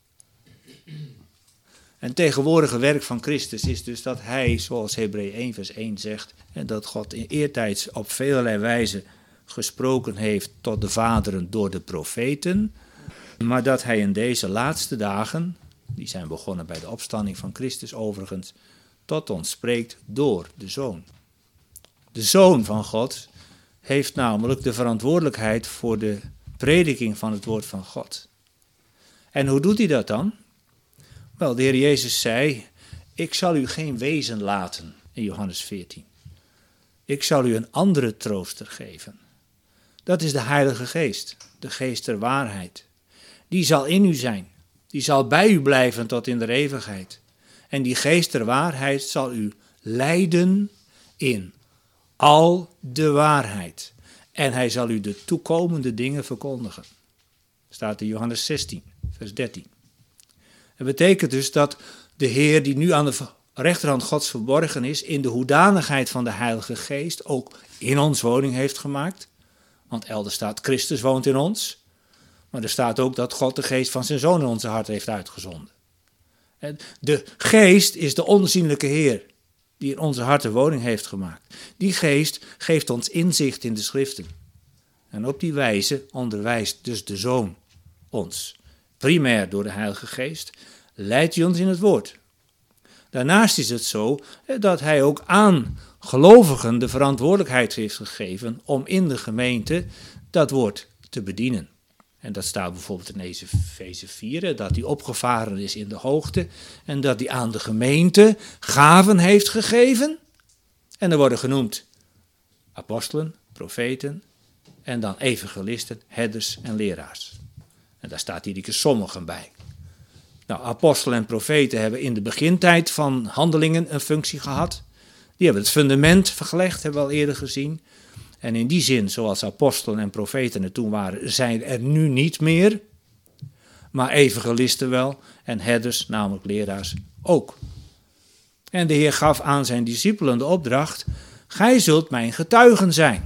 Speaker 1: En het tegenwoordige werk van Christus is dus dat hij, zoals Hebreeën 1 vers 1 zegt, en dat God in eertijds op velerlei wijze gesproken heeft tot de vaderen door de profeten, maar dat hij in deze laatste dagen, die zijn begonnen bij de opstanding van Christus overigens, tot ons spreekt door de Zoon. De Zoon van God heeft namelijk de verantwoordelijkheid voor de prediking van het woord van God. En hoe doet hij dat dan? Wel, de Heer Jezus zei, ik zal u geen wezen laten, in Johannes 14. Ik zal u een andere trooster geven. Dat is de Heilige Geest, de Geest der waarheid. Die zal in u zijn, die zal bij u blijven tot in de eeuwigheid. En die Geest der waarheid zal u leiden in al de waarheid. En hij zal u de toekomende dingen verkondigen. Staat in Johannes 16, vers 13. Het betekent dus dat de Heer die nu aan de rechterhand Gods verborgen is, in de hoedanigheid van de Heilige Geest ook in ons woning heeft gemaakt. Want elders staat Christus woont in ons. Maar er staat ook dat God de geest van zijn Zoon in onze hart heeft uitgezonden. De geest is de onzienlijke Heer die in onze harten woning heeft gemaakt. Die geest geeft ons inzicht in de schriften. En op die wijze onderwijst dus de Zoon ons. Primair door de Heilige Geest leidt hij ons in het woord. Daarnaast is het zo dat hij ook aan gelovigen de verantwoordelijkheid heeft gegeven om in de gemeente dat woord te bedienen. En dat staat bijvoorbeeld in Efeze 4, dat hij opgevaren is in de hoogte en dat hij aan de gemeente gaven heeft gegeven. En er worden genoemd apostelen, profeten en dan evangelisten, herders en leraars. En daar staat hier sommigen bij. Nou, apostelen en profeten hebben in de begintijd van handelingen een functie gehad. Die hebben het fundament gelegd, hebben we al eerder gezien. En in die zin, zoals apostelen en profeten er toen waren, zijn er nu niet meer. Maar evangelisten wel en herders, namelijk leraars, ook. En de Heer gaf aan zijn discipelen de opdracht: gij zult mijn getuigen zijn.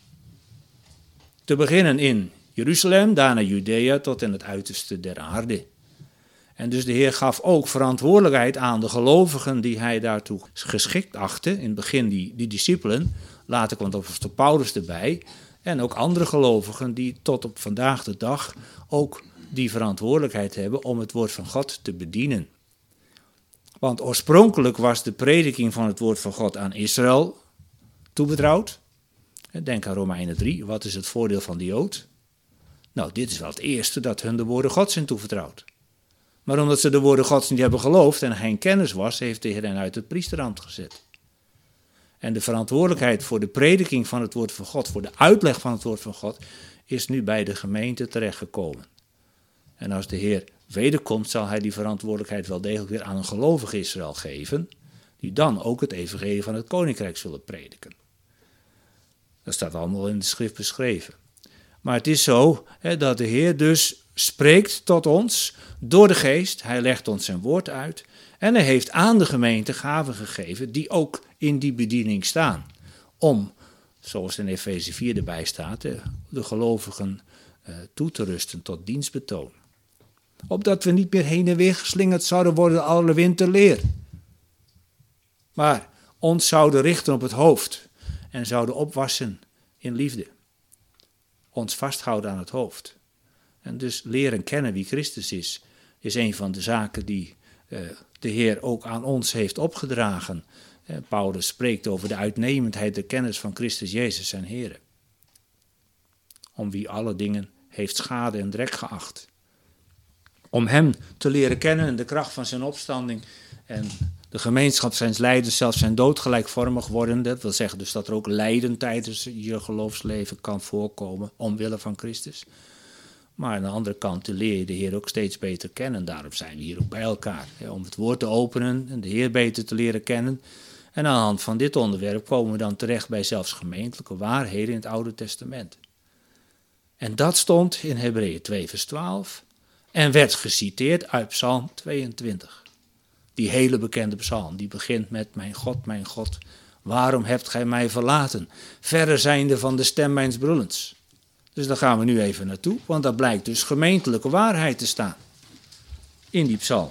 Speaker 1: Te beginnen in Jeruzalem, daarna Judea tot in het uiterste der aarde. En dus de Heer gaf ook verantwoordelijkheid aan de gelovigen die hij daartoe geschikt achtte. In het begin die discipelen, later kwam apostel Paulus erbij. En ook andere gelovigen die tot op vandaag de dag ook die verantwoordelijkheid hebben om het woord van God te bedienen. Want oorspronkelijk was de prediking van het woord van God aan Israël toebetrouwd. Denk aan Romeinen 3, wat is het voordeel van de Jood? Nou, dit is wel het eerste dat hun de woorden Gods zijn toevertrouwd. Maar omdat ze de woorden Gods niet hebben geloofd en geen kennis was, heeft de Heer hen uit het priesterambt gezet. En de verantwoordelijkheid voor de prediking van het woord van God, voor de uitleg van het woord van God, is nu bij de gemeente terechtgekomen. En als de Heer wederkomt, zal hij die verantwoordelijkheid wel degelijk weer aan een gelovig Israël geven, die dan ook het evangelie van het koninkrijk zullen prediken. Dat staat allemaal in de schrift beschreven. Maar het is zo dat de Heer dus spreekt tot ons door de geest. Hij legt ons zijn woord uit. En hij heeft aan de gemeente gaven gegeven die ook in die bediening staan. Om, zoals in Efeze 4 erbij staat, de gelovigen toe te rusten tot dienstbetoon. Opdat we niet meer heen en weer geslingerd zouden worden alle winterleer. Maar ons zouden richten op het hoofd en zouden opwassen in liefde. Ons vasthouden aan het hoofd. En dus leren kennen wie Christus is een van de zaken die de Heer ook aan ons heeft opgedragen. Paulus spreekt over de uitnemendheid der kennis van Christus Jezus zijn Heer. Om wie alle dingen heeft schade en drek geacht. Om hem te leren kennen en de kracht van zijn opstanding en de gemeenschap zijn lijdens, zelfs zijn dood gelijkvormig worden. Dat wil zeggen dus dat er ook lijden tijdens je geloofsleven kan voorkomen, omwille van Christus. Maar aan de andere kant leer je de Heer ook steeds beter kennen. Daarom zijn we hier ook bij elkaar. Om het woord te openen en de Heer beter te leren kennen. En aan de hand van dit onderwerp komen we dan terecht bij zelfs gemeentelijke waarheden in het Oude Testament. En dat stond in Hebreeën 2 vers 12 en werd geciteerd uit Psalm 22. Die hele bekende psalm, die begint met: mijn God, waarom hebt gij mij verlaten? Verre zijnde van de stem mijns brullens. Dus daar gaan we nu even naartoe, want daar blijkt dus gemeentelijke waarheid te staan. In die psalm.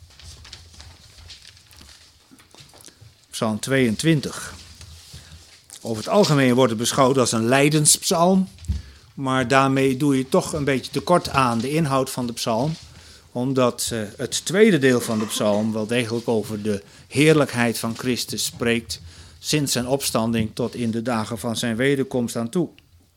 Speaker 1: Psalm 22. Over het algemeen wordt het beschouwd als een lijdenspsalm. Maar daarmee doe je toch een beetje tekort aan de inhoud van de psalm. Omdat het tweede deel van de psalm wel degelijk over de heerlijkheid van Christus spreekt. Sinds zijn opstanding tot in de dagen van zijn wederkomst aan toe.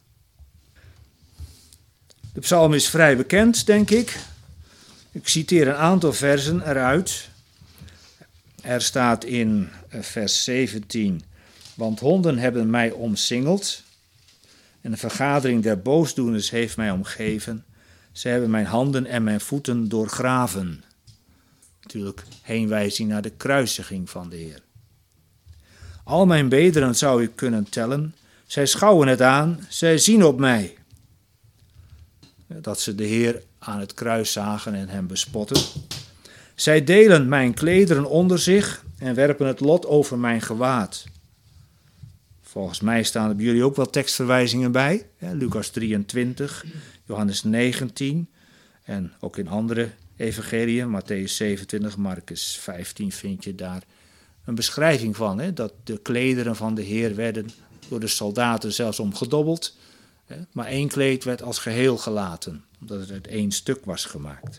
Speaker 1: De psalm is vrij bekend, denk ik. Ik citeer een aantal versen eruit. Er staat in vers 17: want honden hebben mij omsingeld en de vergadering der boosdoeners heeft mij omgeven. Ze hebben mijn handen en mijn voeten doorgraven. Natuurlijk heenwijzing naar de kruisiging van de Heer. Al mijn bederen zou ik kunnen tellen. Zij schouwen het aan, zij zien op mij. Dat ze de Heer aan het kruis zagen en hem bespotten. Zij delen mijn klederen onder zich en werpen het lot over mijn gewaad. Volgens mij staan er bij jullie ook wel tekstverwijzingen bij. Lucas 23, Johannes 19 en ook in andere evangeliën, Matthäus 27, Marcus 15 vind je daar een beschrijving van. Dat de klederen van de Heer werden door de soldaten zelfs omgedobbeld. Maar één kleed werd als geheel gelaten, omdat het uit één stuk was gemaakt.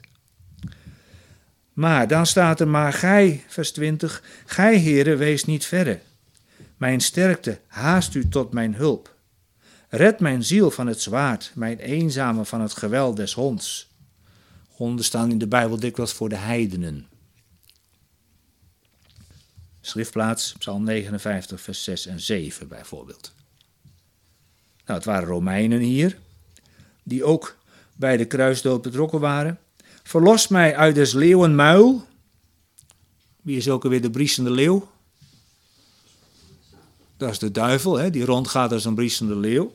Speaker 1: Maar dan staat er: maar gij, vers 20, gij Heere, wees niet verre. Mijn sterkte, haast u tot mijn hulp. Red mijn ziel van het zwaard, mijn eenzame van het geweld des honds. Honden staan in de Bijbel dikwijls voor de heidenen. Schriftplaats, Psalm 59, vers 6 en 7 bijvoorbeeld. Nou, het waren Romeinen hier, die ook bij de kruisdood betrokken waren. Verlos mij uit des leeuwen muil. Wie is ook alweer de briesende leeuw? Dat is de duivel, hè, die rondgaat als een briesende leeuw.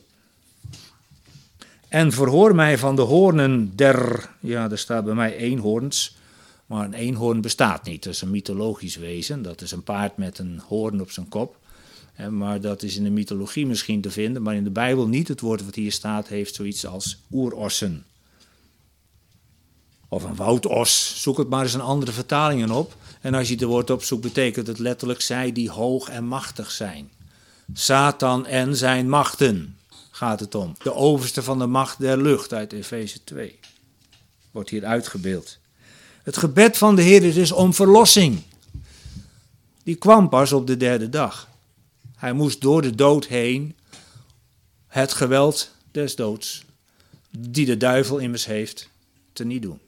Speaker 1: En verhoor mij van de hoornen der... Ja, er staat bij mij eenhoorns. Maar een eenhoorn bestaat niet. Dat is een mythologisch wezen. Dat is een paard met een hoorn op zijn kop. Maar dat is in de mythologie misschien te vinden. Maar in de Bijbel niet. Het woord wat hier staat heeft zoiets als oerossen. Of een woudos. Zoek het maar eens in andere vertalingen op. En als je het woord opzoekt, betekent het letterlijk zij die hoog en machtig zijn. Satan en zijn machten gaat het om. De overste van de macht der lucht uit Efeze 2. Wordt hier uitgebeeld. Het gebed van de Heer is dus om verlossing. Die kwam pas op de derde dag. Hij moest door de dood heen het geweld des doods, die de duivel immers heeft, teniet doen.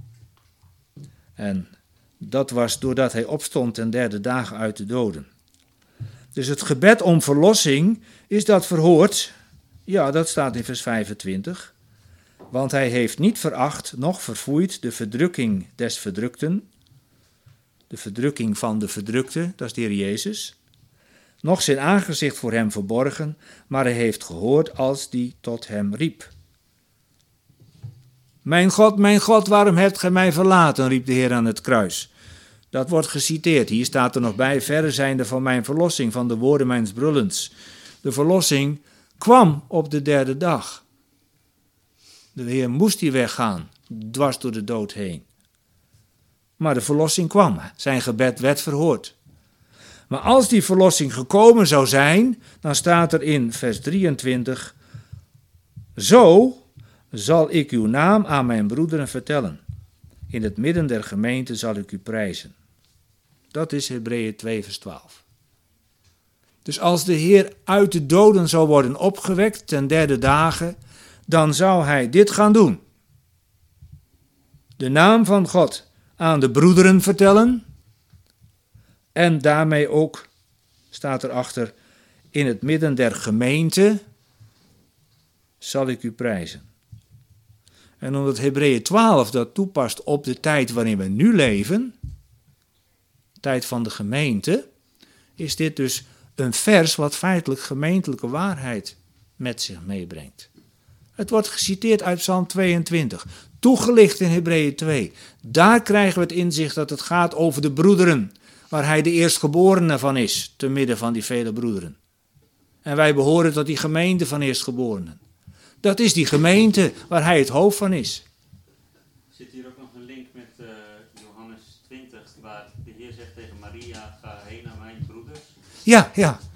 Speaker 1: En dat was doordat hij opstond ten derde dag uit de doden. Dus het gebed om verlossing, is dat verhoord? Ja, dat staat in vers 25. Want hij heeft niet veracht, noch verfoeid de verdrukking des verdrukten. De verdrukking van de verdrukte, dat is de Heer Jezus. Noch zijn aangezicht voor hem verborgen, maar hij heeft gehoord als die tot hem riep. Mijn God, waarom hebt gij mij verlaten, riep de Heer aan het kruis. Dat wordt geciteerd, hier staat er nog bij, verre zijnde van mijn verlossing, van de woorden mijns brullens. De verlossing kwam op de derde dag. De Heer moest hier weggaan, dwars door de dood heen. Maar de verlossing kwam, zijn gebed werd verhoord. Maar als die verlossing gekomen zou zijn, dan staat er in vers 23, zo zal ik uw naam aan mijn broederen vertellen. In het midden der gemeente zal ik u prijzen. Dat is Hebreeën 2 vers 12. Dus als de Heer uit de doden zou worden opgewekt ten derde dagen, dan zou hij dit gaan doen. De naam van God aan de broederen vertellen. En daarmee ook, staat erachter, in het midden der gemeente zal ik u prijzen. En omdat Hebreeën 12 dat toepast op de tijd waarin we nu leven, de tijd van de gemeente, is dit dus een vers wat feitelijk gemeentelijke waarheid met zich meebrengt. Het wordt geciteerd uit Psalm 22, toegelicht in Hebreeën 2. Daar krijgen we het inzicht dat het gaat over de broederen, waar hij de eerstgeborene van is, te midden van die vele broederen. En wij behoren tot die gemeente van eerstgeborenen. Dat is die gemeente waar hij het hoofd van is.
Speaker 4: Zit hier ook nog een link met Johannes 20, waar de Heer zegt tegen Maria, ga heen naar mijn broeders.
Speaker 1: Ja.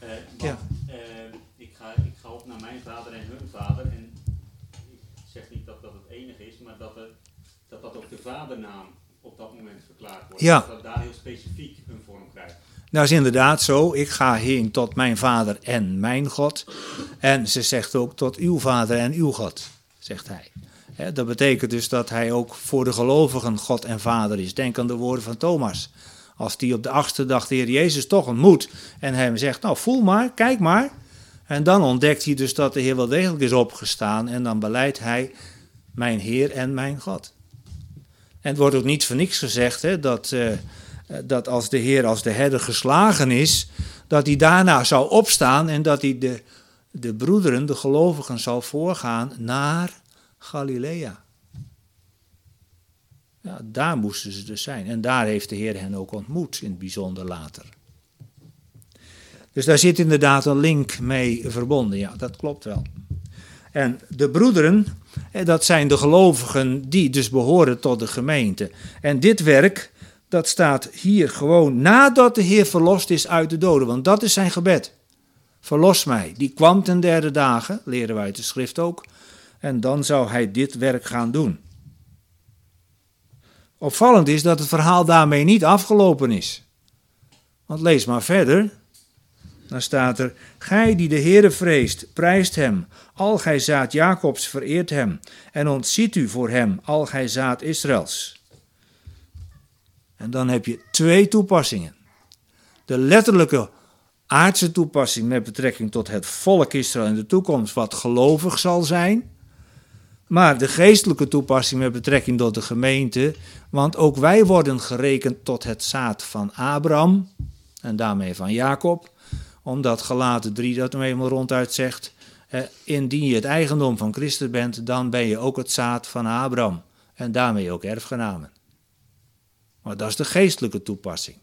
Speaker 4: Ik ga op naar mijn vader en hun vader. En ik zeg niet dat dat het enige is, maar dat ook de vadernaam op dat moment verklaard wordt.
Speaker 1: Ja.
Speaker 4: Dat daar heel specifiek een vorm krijgt.
Speaker 1: Nou is inderdaad zo, ik ga heen tot mijn vader en mijn God. En ze zegt ook tot uw vader en uw God, zegt hij. Dat betekent dus dat hij ook voor de gelovigen God en vader is. Denk aan de woorden van Thomas. Als die op de 8e dag de Heer Jezus toch ontmoet en hij hem zegt, nou voel maar, kijk maar. En dan ontdekt hij dus dat de Heer wel degelijk is opgestaan en dan beleidt hij mijn Heer en mijn God. En het wordt ook niet voor niks gezegd dat als de Heer als de herder geslagen is, dat hij daarna zou opstaan en dat hij de broederen, de gelovigen, zal voorgaan naar Galilea. Ja, daar moesten ze dus zijn. En daar heeft de Heer hen ook ontmoet, in het bijzonder later. Dus daar zit inderdaad een link mee verbonden. Ja, dat klopt wel. En de broederen, dat zijn de gelovigen die dus behoren tot de gemeente. En dit werk, dat staat hier gewoon nadat de Heer verlost is uit de doden. Want dat is zijn gebed. Verlos mij. Die kwam ten derde dagen, leren wij uit de schrift ook. En dan zou hij dit werk gaan doen. Opvallend is dat het verhaal daarmee niet afgelopen is. Want lees maar verder. Dan staat er, gij die de Heere vreest, prijst hem. Al gij zaad Jacobs, vereert hem. En ontziet u voor hem, al gij zaad Israëls. En dan heb je 2 toepassingen. De letterlijke aardse toepassing met betrekking tot het volk Israël in de toekomst, wat gelovig zal zijn. Maar de geestelijke toepassing met betrekking tot de gemeente, want ook wij worden gerekend tot het zaad van Abraham en daarmee van Jacob. Omdat Galaten 3 dat nou eenmaal ronduit zegt, indien je het eigendom van Christus bent, dan ben je ook het zaad van Abraham. En daarmee ook erfgenamen. Maar dat is de geestelijke toepassing.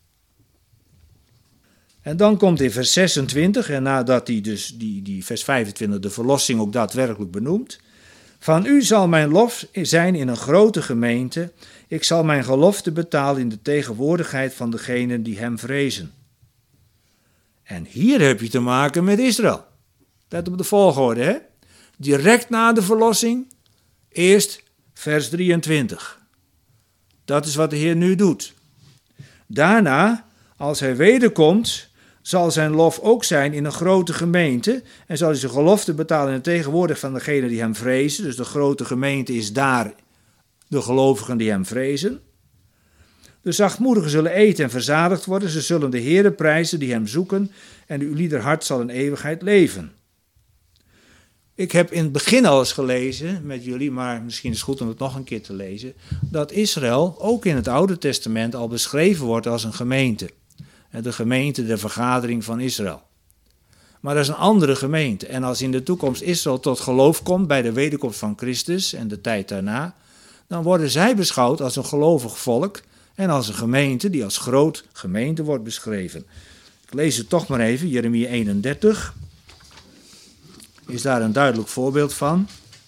Speaker 1: En dan komt in vers 26, en nadat hij dus die vers 25 de verlossing ook daadwerkelijk benoemt. Van u zal mijn lof zijn in een grote gemeente. Ik zal mijn gelofte betalen in de tegenwoordigheid van degenen die hem vrezen. En hier heb je te maken met Israël. Let op de volgorde, hè? Direct na de verlossing, eerst vers 23. Dat is wat de Heer nu doet. Daarna, als hij wederkomt, zal zijn lof ook zijn in een grote gemeente en zal hij zijn gelofte betalen in de tegenwoordigheid van degenen die hem vrezen. Dus de grote gemeente is daar de gelovigen die hem vrezen. De zachtmoedigen zullen eten en verzadigd worden. Ze zullen de Heere prijzen die hem zoeken en uw lieder hart zal in eeuwigheid leven. Ik heb in het begin al eens gelezen met jullie, maar misschien is het goed om het nog een keer te lezen, dat Israël ook in het Oude Testament al beschreven wordt als een gemeente. De gemeente der vergadering van Israël. Maar dat is een andere gemeente. En als in de toekomst Israël tot geloof komt bij de wederkomst van Christus en de tijd daarna, dan worden zij beschouwd als een gelovig volk en als een gemeente die als groot gemeente wordt beschreven. Ik lees het toch maar even, Jeremia 31 is daar een duidelijk voorbeeld van.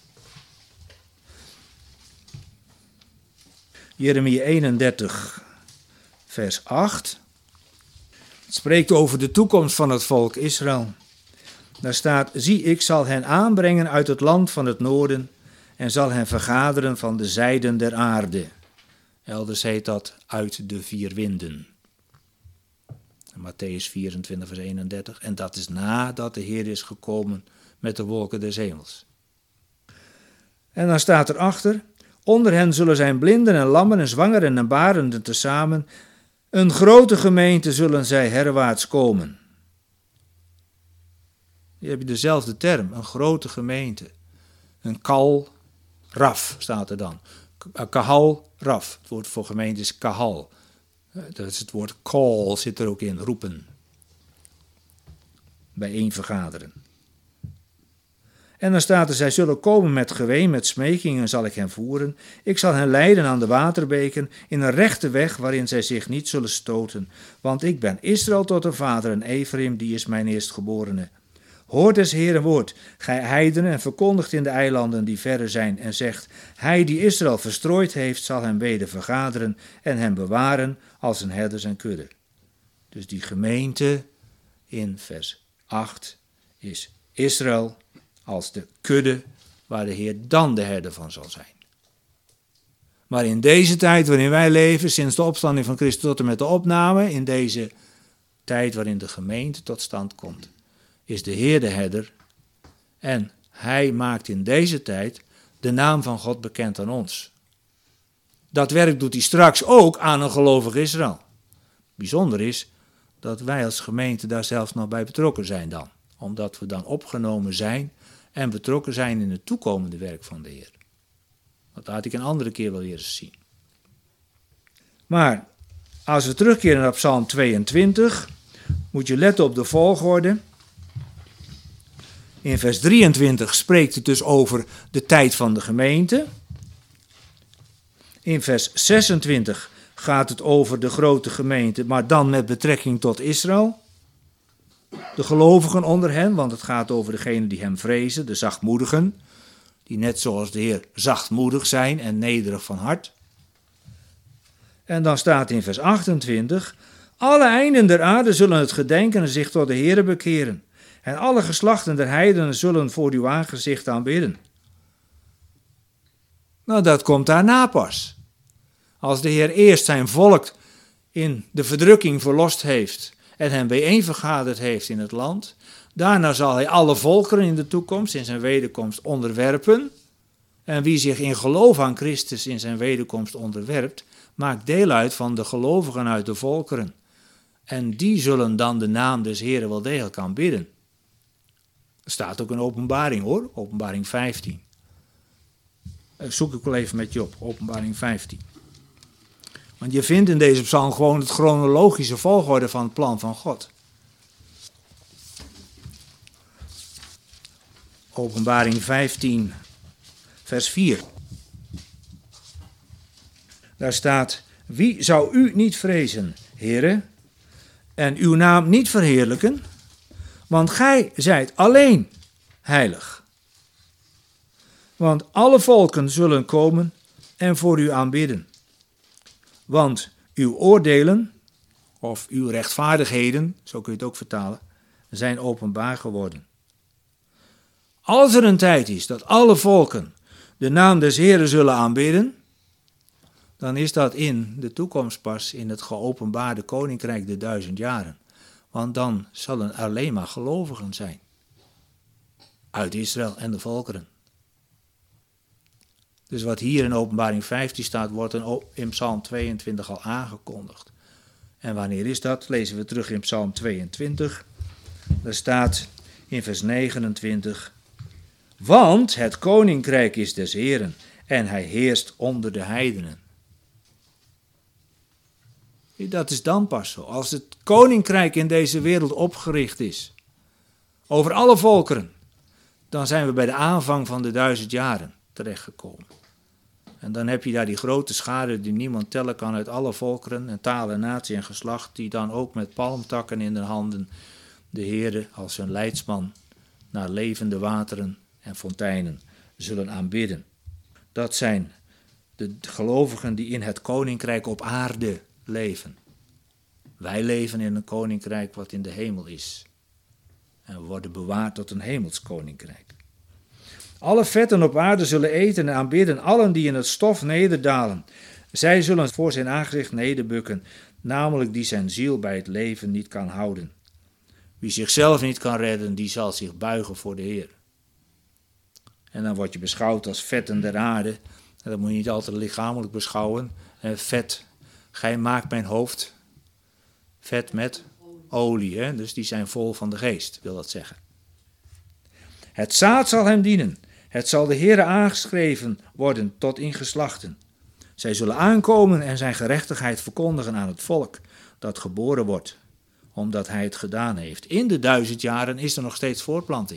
Speaker 1: Jeremia 31 vers 8. Het spreekt over de toekomst van het volk Israël. Daar staat, zie ik zal hen aanbrengen uit het land van het noorden en zal hen vergaderen van de zijden der aarde. Elders heet dat uit de vier winden. Mattheüs 24 vers 31. En dat is nadat de Heer is gekomen met de wolken des hemels. En dan staat erachter, onder hen zullen zijn blinden en lammen en zwangeren en barenden tezamen. Een grote gemeente zullen zij herwaarts komen. Hier heb je dezelfde term, een grote gemeente. Een kal raf staat er dan. Kahal raf, het woord voor gemeente is kahal. Dat is het woord call, zit er ook in, roepen. Bijeen vergaderen. En dan staat er, zij zullen komen met geween, met smekingen zal ik hen voeren. Ik zal hen leiden aan de waterbeken, in een rechte weg waarin zij zich niet zullen stoten. Want ik ben Israël tot een vader en Ephraim, die is mijn eerstgeborene. Hoort des Heeren woord, gij heidenen, en verkondigt in de eilanden die verre zijn en zegt, hij die Israël verstrooid heeft, zal hem weder vergaderen en hem bewaren als een herder zijn kudde. Dus die gemeente in vers 8 is Israël als de kudde waar de Heer dan de herder van zal zijn. Maar in deze tijd waarin wij leven, sinds de opstanding van Christus tot en met de opname, in deze tijd waarin de gemeente tot stand komt, is de Heer de herder en hij maakt in deze tijd de naam van God bekend aan ons. Dat werk doet hij straks ook aan een gelovig Israël. Bijzonder is dat wij als gemeente daar zelfs nog bij betrokken zijn dan. Omdat we dan opgenomen zijn en betrokken zijn in het toekomende werk van de Heer. Dat laat ik een andere keer wel weer eens zien. Maar als we terugkeren naar Psalm 22, moet je letten op de volgorde. In vers 23 spreekt het dus over de tijd van de gemeente. In vers 26 gaat het over de grote gemeente, maar dan met betrekking tot Israël. De gelovigen onder hen, want het gaat over degenen die hem vrezen, de zachtmoedigen, die net zoals de Heer zachtmoedig zijn en nederig van hart. En dan staat in vers 28, alle einden der aarde zullen het gedenken en zich tot de Heere bekeren. En alle geslachten der heidenen zullen voor uw aangezicht aanbidden. Nou, dat komt daarna pas. Als de Heer eerst zijn volk in de verdrukking verlost heeft en hen bijeenvergaderd heeft in het land, daarna zal hij alle volkeren in de toekomst, in zijn wederkomst, onderwerpen. En wie zich in geloof aan Christus in zijn wederkomst onderwerpt, maakt deel uit van de gelovigen uit de volkeren. En die zullen dan de naam des Heeren wel degelijk aanbidden. Er staat ook een openbaring hoor, openbaring 15. Zoek ik wel even met je op, openbaring 15. Want je vindt in deze psalm gewoon het chronologische volgorde van het plan van God. Openbaring 15, vers 4. Daar staat: wie zou u niet vrezen, Heere, en uw naam niet verheerlijken? Want gij zijt alleen heilig. Want alle volken zullen komen en voor u aanbidden. Want uw oordelen, of uw rechtvaardigheden, zo kun je het ook vertalen, zijn openbaar geworden. Als er een tijd is dat alle volken de naam des Heeren zullen aanbidden, dan is dat in de toekomst pas in het geopenbaarde koninkrijk de 1000 jaren. Want dan zullen er alleen maar gelovigen zijn. Uit Israël en de volkeren. Dus wat hier in Openbaring 15 staat, wordt in Psalm 22 al aangekondigd. En wanneer is dat? Lezen we terug in Psalm 22. Daar staat in vers 29: want het koninkrijk is des Heeren en hij heerst onder de heidenen. Dat is dan pas zo. Als het koninkrijk in deze wereld opgericht is, over alle volkeren, dan zijn we bij de aanvang van de 1000 jaren terechtgekomen. En dan heb je daar die grote schare die niemand tellen kan uit alle volkeren en talen, natie en geslacht, die dan ook met palmtakken in de handen de Heere als hun leidsman naar levende wateren en fonteinen zullen aanbidden. Dat zijn de gelovigen die in het koninkrijk op aarde leven. Wij leven in een koninkrijk wat in de hemel is. En we worden bewaard tot een hemels koninkrijk. Alle vetten op aarde zullen eten en aanbidden, allen die in het stof nederdalen. Zij zullen voor zijn aangezicht nederbukken, namelijk die zijn ziel bij het leven niet kan houden. Wie zichzelf niet kan redden, die zal zich buigen voor de Heer. En dan word je beschouwd als vetten der aarde. En dat moet je niet altijd lichamelijk beschouwen. Vet, gij maakt mijn hoofd vet met olie. Hè? Dus die zijn vol van de geest, wil dat zeggen. Het zaad zal hem dienen. Het zal de Heere aangeschreven worden tot in geslachten. Zij zullen aankomen en zijn gerechtigheid verkondigen aan het volk dat geboren wordt, omdat hij het gedaan heeft. In de 1000 jaren is er nog steeds voortplanting.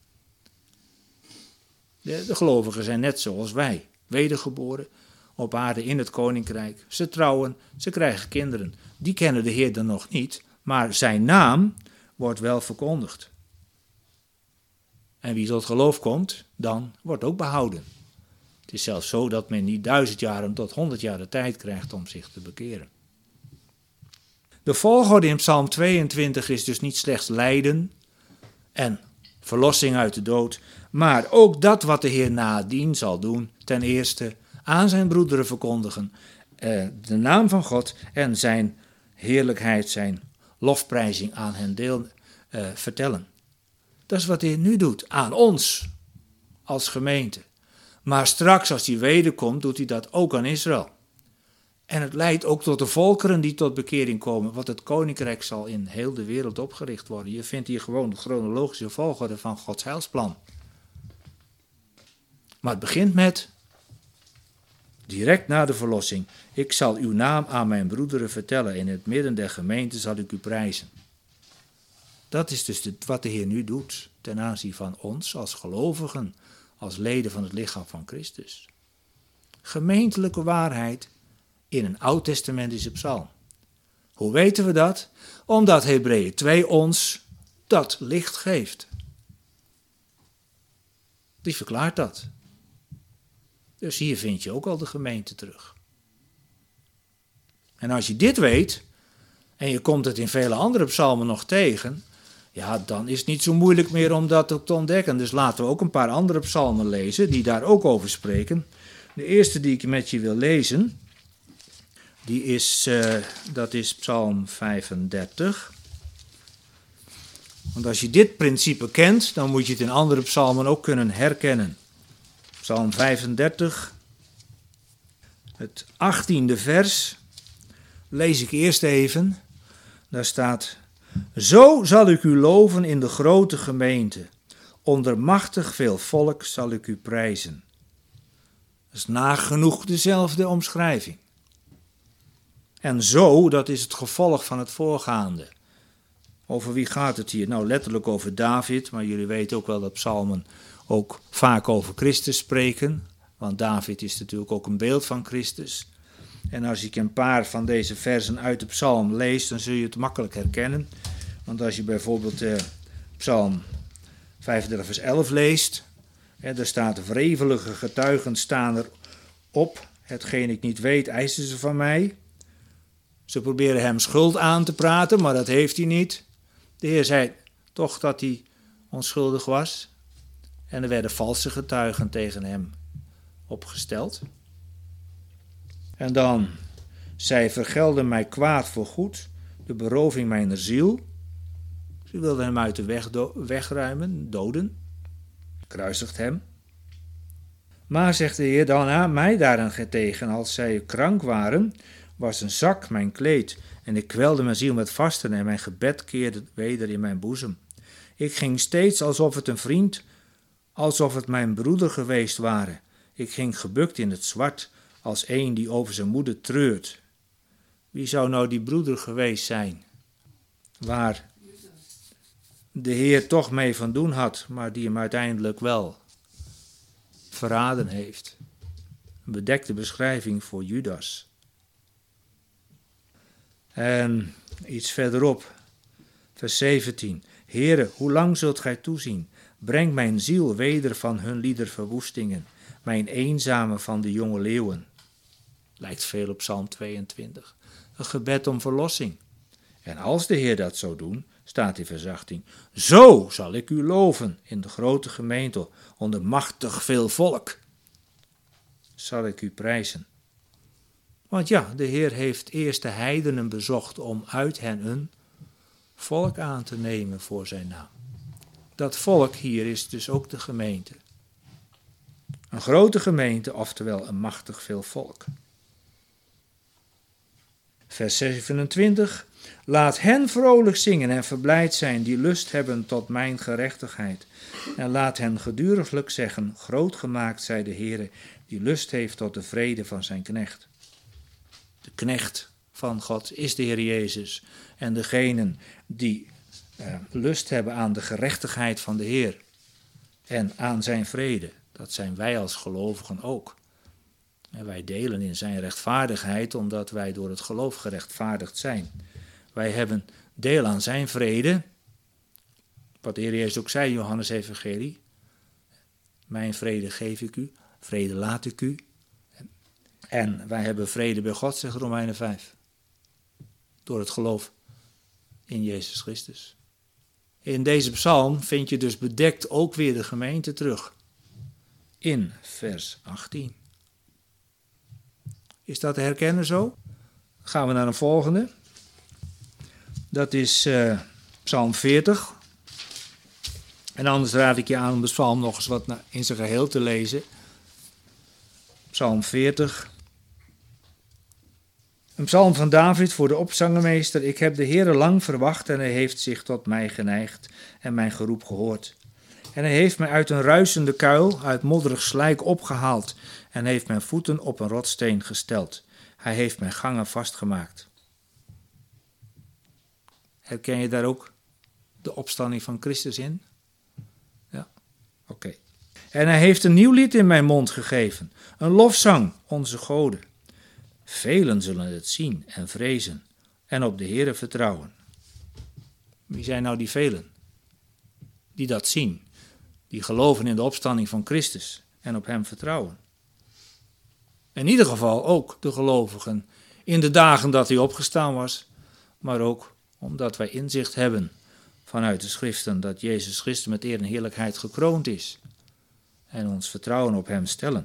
Speaker 1: De gelovigen zijn net zoals wij, wedergeboren, op aarde in het koninkrijk. Ze trouwen, ze krijgen kinderen. Die kennen de Heer dan nog niet, maar zijn naam wordt wel verkondigd. En wie tot geloof komt, dan wordt ook behouden. Het is zelfs zo dat men niet 1000 jaren tot 100 jaar de tijd krijgt om zich te bekeren. De volgorde in Psalm 22 is dus niet slechts lijden en verlossing uit de dood, maar ook dat wat de Heer nadien zal doen. Ten eerste aan zijn broederen verkondigen de naam van God en zijn heerlijkheid, zijn lofprijzing aan hen vertellen. Dat is wat hij nu doet, aan ons als gemeente. Maar straks als hij wederkomt, doet hij dat ook aan Israël. En het leidt ook tot de volkeren die tot bekering komen, want het koninkrijk zal in heel de wereld opgericht worden. Je vindt hier gewoon de chronologische volgorde van Gods heilsplan. Maar het begint met, direct na de verlossing, ik zal uw naam aan mijn broederen vertellen, in het midden der gemeente zal ik u prijzen. Dat is dus wat de Heer nu doet ten aanzien van ons als gelovigen, als leden van het lichaam van Christus. Gemeentelijke waarheid in een oud-testamentische psalm. Hoe weten we dat? Omdat Hebreeën 2 ons dat licht geeft. Die verklaart dat. Dus hier vind je ook al de gemeente terug. En als je dit weet, en je komt het in vele andere psalmen nog tegen, ja, dan is het niet zo moeilijk meer om dat ook te ontdekken. Dus laten we ook een paar andere psalmen lezen die daar ook over spreken. De eerste die ik met je wil lezen, dat is Psalm 35. Want als je dit principe kent, dan moet je het in andere psalmen ook kunnen herkennen. Psalm 35, het 18e vers, lees ik eerst even. Daar staat: zo zal ik u loven in de grote gemeente. Onder machtig veel volk zal ik u prijzen. Dat is nagenoeg dezelfde omschrijving. En zo, dat is het gevolg van het voorgaande. Over wie gaat het hier? Nou, letterlijk over David, maar jullie weten ook wel dat psalmen ook vaak over Christus spreken, want David is natuurlijk ook een beeld van Christus. En als ik een paar van deze versen uit de psalm lees, dan zul je het makkelijk herkennen. Want als je bijvoorbeeld psalm 35 vers 11 leest, daar staat: wrevelige getuigen staan er op, hetgeen ik niet weet eisen ze van mij. Ze proberen hem schuld aan te praten, maar dat heeft hij niet. De Heer zei toch dat hij onschuldig was. En er werden valse getuigen tegen hem opgesteld. En dan: zij vergelden mij kwaad voor goed, de beroving mijner ziel. Ze wilden hem uit de weg wegruimen, doden. Kruisigt hem. Maar, zegt de Heer dan aan mij daarentegen, als zij krank waren, was een zak mijn kleed, en ik kwelde mijn ziel met vasten, en mijn gebed keerde weder in mijn boezem. Ik ging steeds alsof het een vriend, alsof het mijn broeder geweest ware. Ik ging gebukt in het zwart, als een die over zijn moeder treurt. Wie zou nou die broeder geweest zijn, waar de Heer toch mee van doen had, maar die hem uiteindelijk wel verraden heeft? Een bedekte beschrijving voor Judas. En iets verderop, vers 17. Heere, hoe lang zult gij toezien? Breng mijn ziel weder van hun lieder verwoestingen, mijn eenzame van de jonge leeuwen. Lijkt veel op Psalm 22. Een gebed om verlossing. En als de Heer dat zou doen, staat in vers 18, zo zal ik u loven in de grote gemeente, onder machtig veel volk. Zal ik u prijzen. Want ja, de Heer heeft eerst de heidenen bezocht om uit hen een volk aan te nemen voor zijn naam. Dat volk hier is dus ook de gemeente. Een grote gemeente, oftewel een machtig veel volk. Vers 27. Laat hen vrolijk zingen en verblijd zijn die lust hebben tot mijn gerechtigheid. En laat hen geduriglijk zeggen, groot gemaakt zij de Heere, die lust heeft tot de vrede van zijn knecht. De knecht van God is de Heer Jezus. En degenen die lust hebben aan de gerechtigheid van de Heer en aan zijn vrede, dat zijn wij als gelovigen ook. En wij delen in zijn rechtvaardigheid, omdat wij door het geloof gerechtvaardigd zijn. Wij hebben deel aan zijn vrede, wat de Heer Jezus ook zei in Johannes Evangelie. Mijn vrede geef ik u, vrede laat ik u. En wij hebben vrede bij God, zegt Romeinen 5. Door het geloof in Jezus Christus. In deze psalm vind je dus bedekt ook weer de gemeente terug. In vers 18. Is dat te herkennen zo? Dan gaan we naar een volgende. Dat is psalm 40. En anders raad ik je aan om de psalm nog eens wat in zijn geheel te lezen. Psalm 40. Een psalm van David voor de opzangenmeester. Ik heb de Heere lang verwacht en hij heeft zich tot mij geneigd en mijn geroep gehoord. En hij heeft mij uit een ruisende kuil, uit modderig slijk opgehaald en heeft mijn voeten op een rotssteen gesteld. Hij heeft mijn gangen vastgemaakt. Herken je daar ook de opstanding van Christus in? Ja, oké. En hij heeft een nieuw lied in mijn mond gegeven, een lofzang, onze goden. Velen zullen het zien en vrezen en op de Heere vertrouwen. Wie zijn nou die velen? Die dat zien, die geloven in de opstanding van Christus en op hem vertrouwen. In ieder geval ook de gelovigen in de dagen dat hij opgestaan was, maar ook omdat wij inzicht hebben vanuit de schriften dat Jezus Christus met eer en heerlijkheid gekroond is en ons vertrouwen op hem stellen.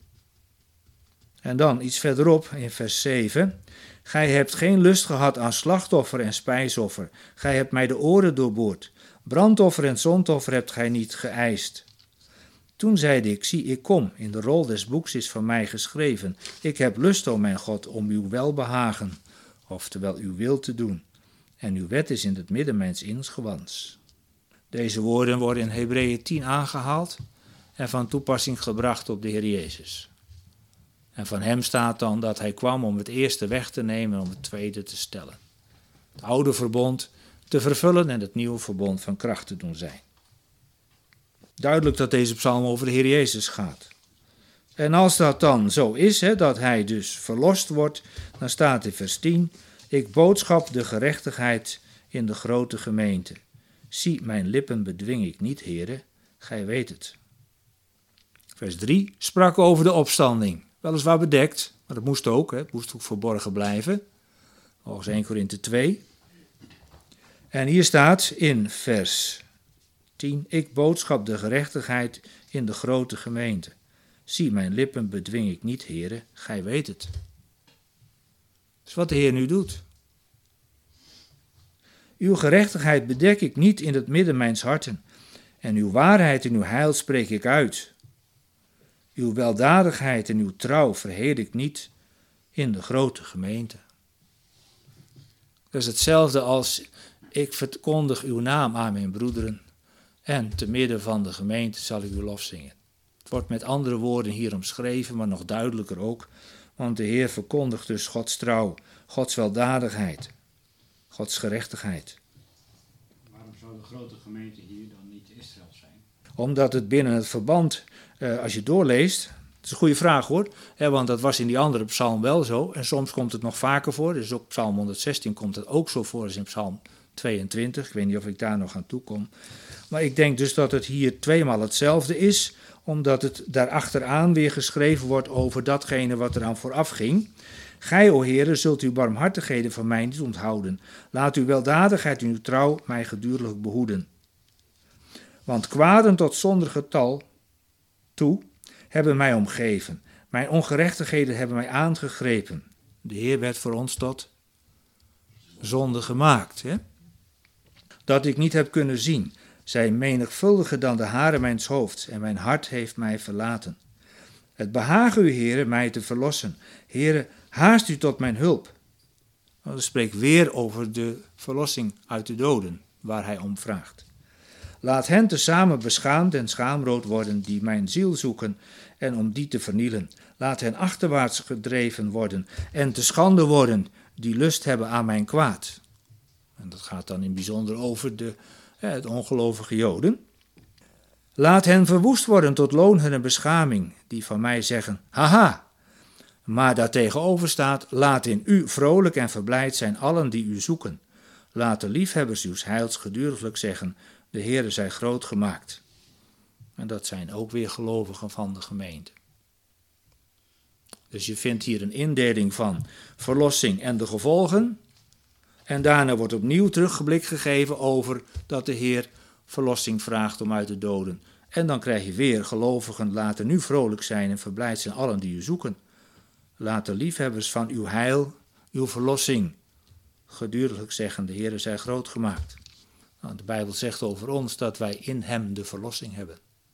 Speaker 1: En dan iets verderop in vers 7. Gij hebt geen lust gehad aan slachtoffer en spijsoffer. Gij hebt mij de oren doorboord. Brandoffer en zondoffer hebt gij niet geëist. Toen zeide ik, zie, ik kom. In de rol des boeks is van mij geschreven. Ik heb lust, o mijn God, om uw welbehagen, oftewel uw wil te doen. En uw wet is in het midden mijns ingewans. Deze woorden worden in Hebreeën 10 aangehaald en van toepassing gebracht op de Heer Jezus. En van hem staat dan dat hij kwam om het eerste weg te nemen en om het tweede te stellen. Het oude verbond te vervullen en het nieuwe verbond van kracht te doen zijn. Duidelijk dat deze psalm over de Heer Jezus gaat. En als dat dan zo is, dat hij dus verlost wordt, dan staat in vers 10, ik boodschap de gerechtigheid in de grote gemeente. Zie, mijn lippen bedwing ik niet, Heere, gij weet het. Vers 3 sprak over de opstanding. Weliswaar bedekt, maar dat moest ook, het moest ook verborgen blijven. Volgens 1 Korinthe 2. En hier staat in vers 10, ik boodschap de gerechtigheid in de grote gemeente. Zie, mijn lippen bedwing ik niet, Heere, gij weet het. Dat is wat de Heer nu doet. Uw gerechtigheid bedek ik niet in het midden mijns harten, en uw waarheid en uw heil spreek ik uit. Uw weldadigheid en uw trouw verheer ik niet in de grote gemeente. Dat is hetzelfde als ik verkondig uw naam aan mijn broederen, en te midden van de gemeente zal ik uw lof zingen. Het wordt met andere woorden hier omschreven, maar nog duidelijker ook, want de Heer verkondigt dus Gods trouw, Gods weldadigheid, Gods gerechtigheid.
Speaker 5: Waarom zou de grote gemeente hier dan niet Israël zijn?
Speaker 1: Omdat het binnen het verband, als je doorleest, dat is een goede vraag hoor, want dat was in die andere psalm wel zo, en soms komt het nog vaker voor, dus ook psalm 116 komt het ook zo voor als in psalm 22, ik weet niet of ik daar nog aan toe kom. Maar ik denk dus dat het hier tweemaal hetzelfde is, omdat het daarachteraan weer geschreven wordt over datgene wat eraan vooraf ging. Gij, o Heere, zult uw barmhartigheden van mij niet onthouden. Laat uw weldadigheid en uw trouw mij gedurlijk behoeden. Want kwaden tot zonder getal toe hebben mij omgeven. Mijn ongerechtigheden hebben mij aangegrepen. De Heer werd voor ons tot zonde gemaakt. Dat ik niet heb kunnen zien. Zij menigvuldiger dan de haren mijns hoofds, en mijn hart heeft mij verlaten. Het behagen u, Heere, mij te verlossen. Heere, haast u tot mijn hulp. Dat spreekt weer over de verlossing uit de doden, waar hij om vraagt. Laat hen tezamen beschaamd en schaamrood worden die mijn ziel zoeken en om die te vernielen. Laat hen achterwaarts gedreven worden en te schande worden die lust hebben aan mijn kwaad. En dat gaat dan in bijzonder over de ongelovige Joden. Laat hen verwoest worden tot loon hun beschaming, die van mij zeggen, haha. Maar daartegenover staat, laat in u vrolijk en verblijd zijn allen die u zoeken. Laat de liefhebbers uws heils geduriglijk zeggen, de Heere zij groot gemaakt. En dat zijn ook weer gelovigen van de gemeente. Dus je vindt hier een indeling van verlossing en de gevolgen. En daarna wordt opnieuw teruggeblik gegeven over dat de Heer verlossing vraagt om uit de doden. En dan krijg je weer gelovigen, laten nu vrolijk zijn en verblijd zijn allen die u zoeken. Laat de liefhebbers van uw heil, uw verlossing, geduriglijk zeggen, de Heere zij groot gemaakt. Nou, de Bijbel zegt over ons dat wij in hem de verlossing hebben.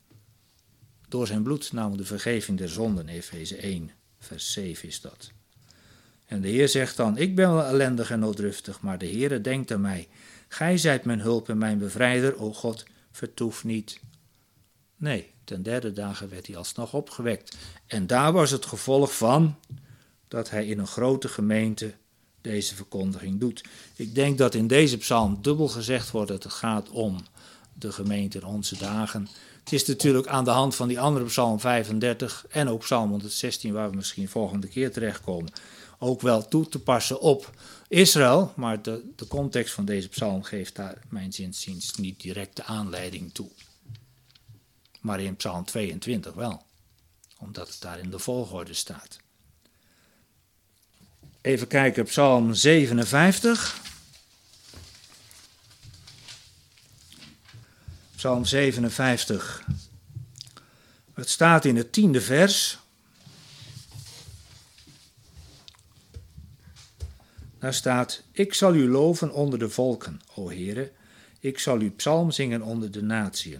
Speaker 1: Door zijn bloed, namelijk de vergeving der zonden, Efeze 1, vers 7 is dat. En de Heer zegt dan, ik ben wel ellendig en nooddruftig, maar de Heere denkt aan mij. Gij zijt mijn hulp en mijn bevrijder, o God, vertoef niet. Nee, ten derde dagen werd hij alsnog opgewekt. En daar was het gevolg van dat hij in een grote gemeente deze verkondiging doet. Ik denk dat in deze psalm dubbel gezegd wordt dat het gaat om de gemeente in onze dagen. Het is natuurlijk aan de hand van die andere psalm 35 en ook psalm 116, waar we misschien volgende keer terechtkomen, ook wel toe te passen op Israël, maar de context van deze psalm geeft daar mijns inziens niet direct de aanleiding toe. Maar in psalm 22 wel, omdat het daar in de volgorde staat. Even kijken, psalm 57. Psalm 57. Het staat in het 10e vers. Daar staat, ik zal u loven onder de volken, o Heere. Ik zal u psalm zingen onder de natieën.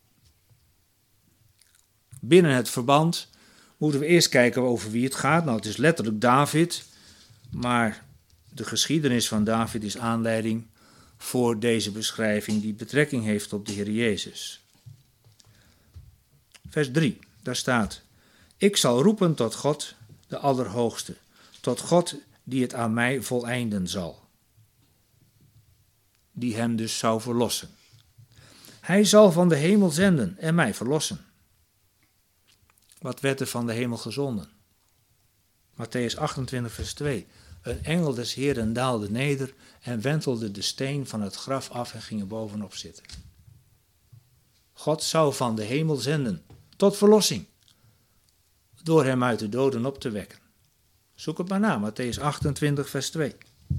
Speaker 1: Binnen het verband moeten we eerst kijken over wie het gaat. Nou, het is letterlijk David, maar de geschiedenis van David is aanleiding voor deze beschrijving die betrekking heeft op de Heer Jezus. Vers 3, daar staat, ik zal roepen tot God, de Allerhoogste, tot God die het aan mij voleinden zal. Die hem dus zou verlossen. Hij zal van de hemel zenden en mij verlossen. Wat werd er van de hemel gezonden? Matthäus 28 vers 2. Een engel des Heeren daalde neder en wentelde de steen van het graf af en ging er bovenop zitten. God zou van de hemel zenden tot verlossing, door hem uit de doden op te wekken. Zoek het maar na, Matthäus 28 vers 2.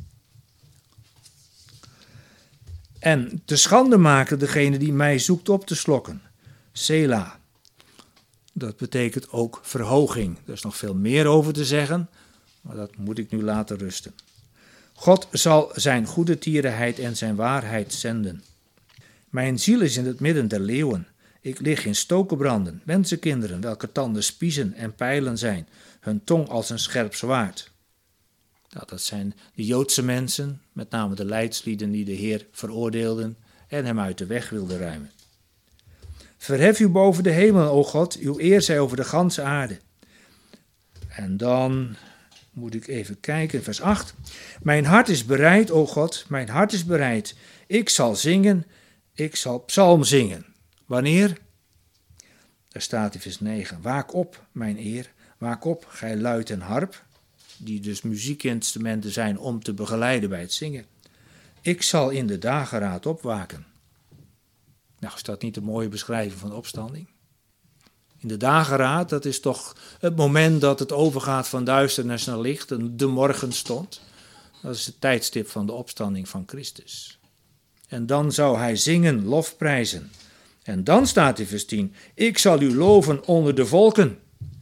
Speaker 1: En te schande maken degene die mij zoekt op te slokken. Selah. Dat betekent ook verhoging. Er is nog veel meer over te zeggen, maar dat moet ik nu laten rusten. God zal zijn goede tierenheid en zijn waarheid zenden. Mijn ziel is in het midden der leeuwen. Ik lig in stokenbranden, mensenkinderen, welke tanden spiezen en pijlen zijn, hun tong als een scherp zwaard. Nou, dat zijn de Joodse mensen, met name de leidslieden die de Heer veroordeelden en hem uit de weg wilden ruimen. Verhef u boven de hemel, o God, uw eer zij over de ganse aarde. En dan moet ik even kijken, vers 8. Mijn hart is bereid, o God, mijn hart is bereid. Ik zal zingen, ik zal psalm zingen. Wanneer? Daar staat in vers 9. Waak op, mijn eer, waak op, gij luit en harp, die dus muziekinstrumenten zijn om te begeleiden bij het zingen. Ik zal in de dageraad opwaken. Nou, is dat niet een mooie beschrijving van de opstanding? In de dageraad, dat is toch het moment dat het overgaat van duisternis naar licht en de morgenstond. Dat is het tijdstip van de opstanding van Christus. En dan zou hij zingen, lofprijzen. En dan staat in vers 10, ik zal u loven onder de volken.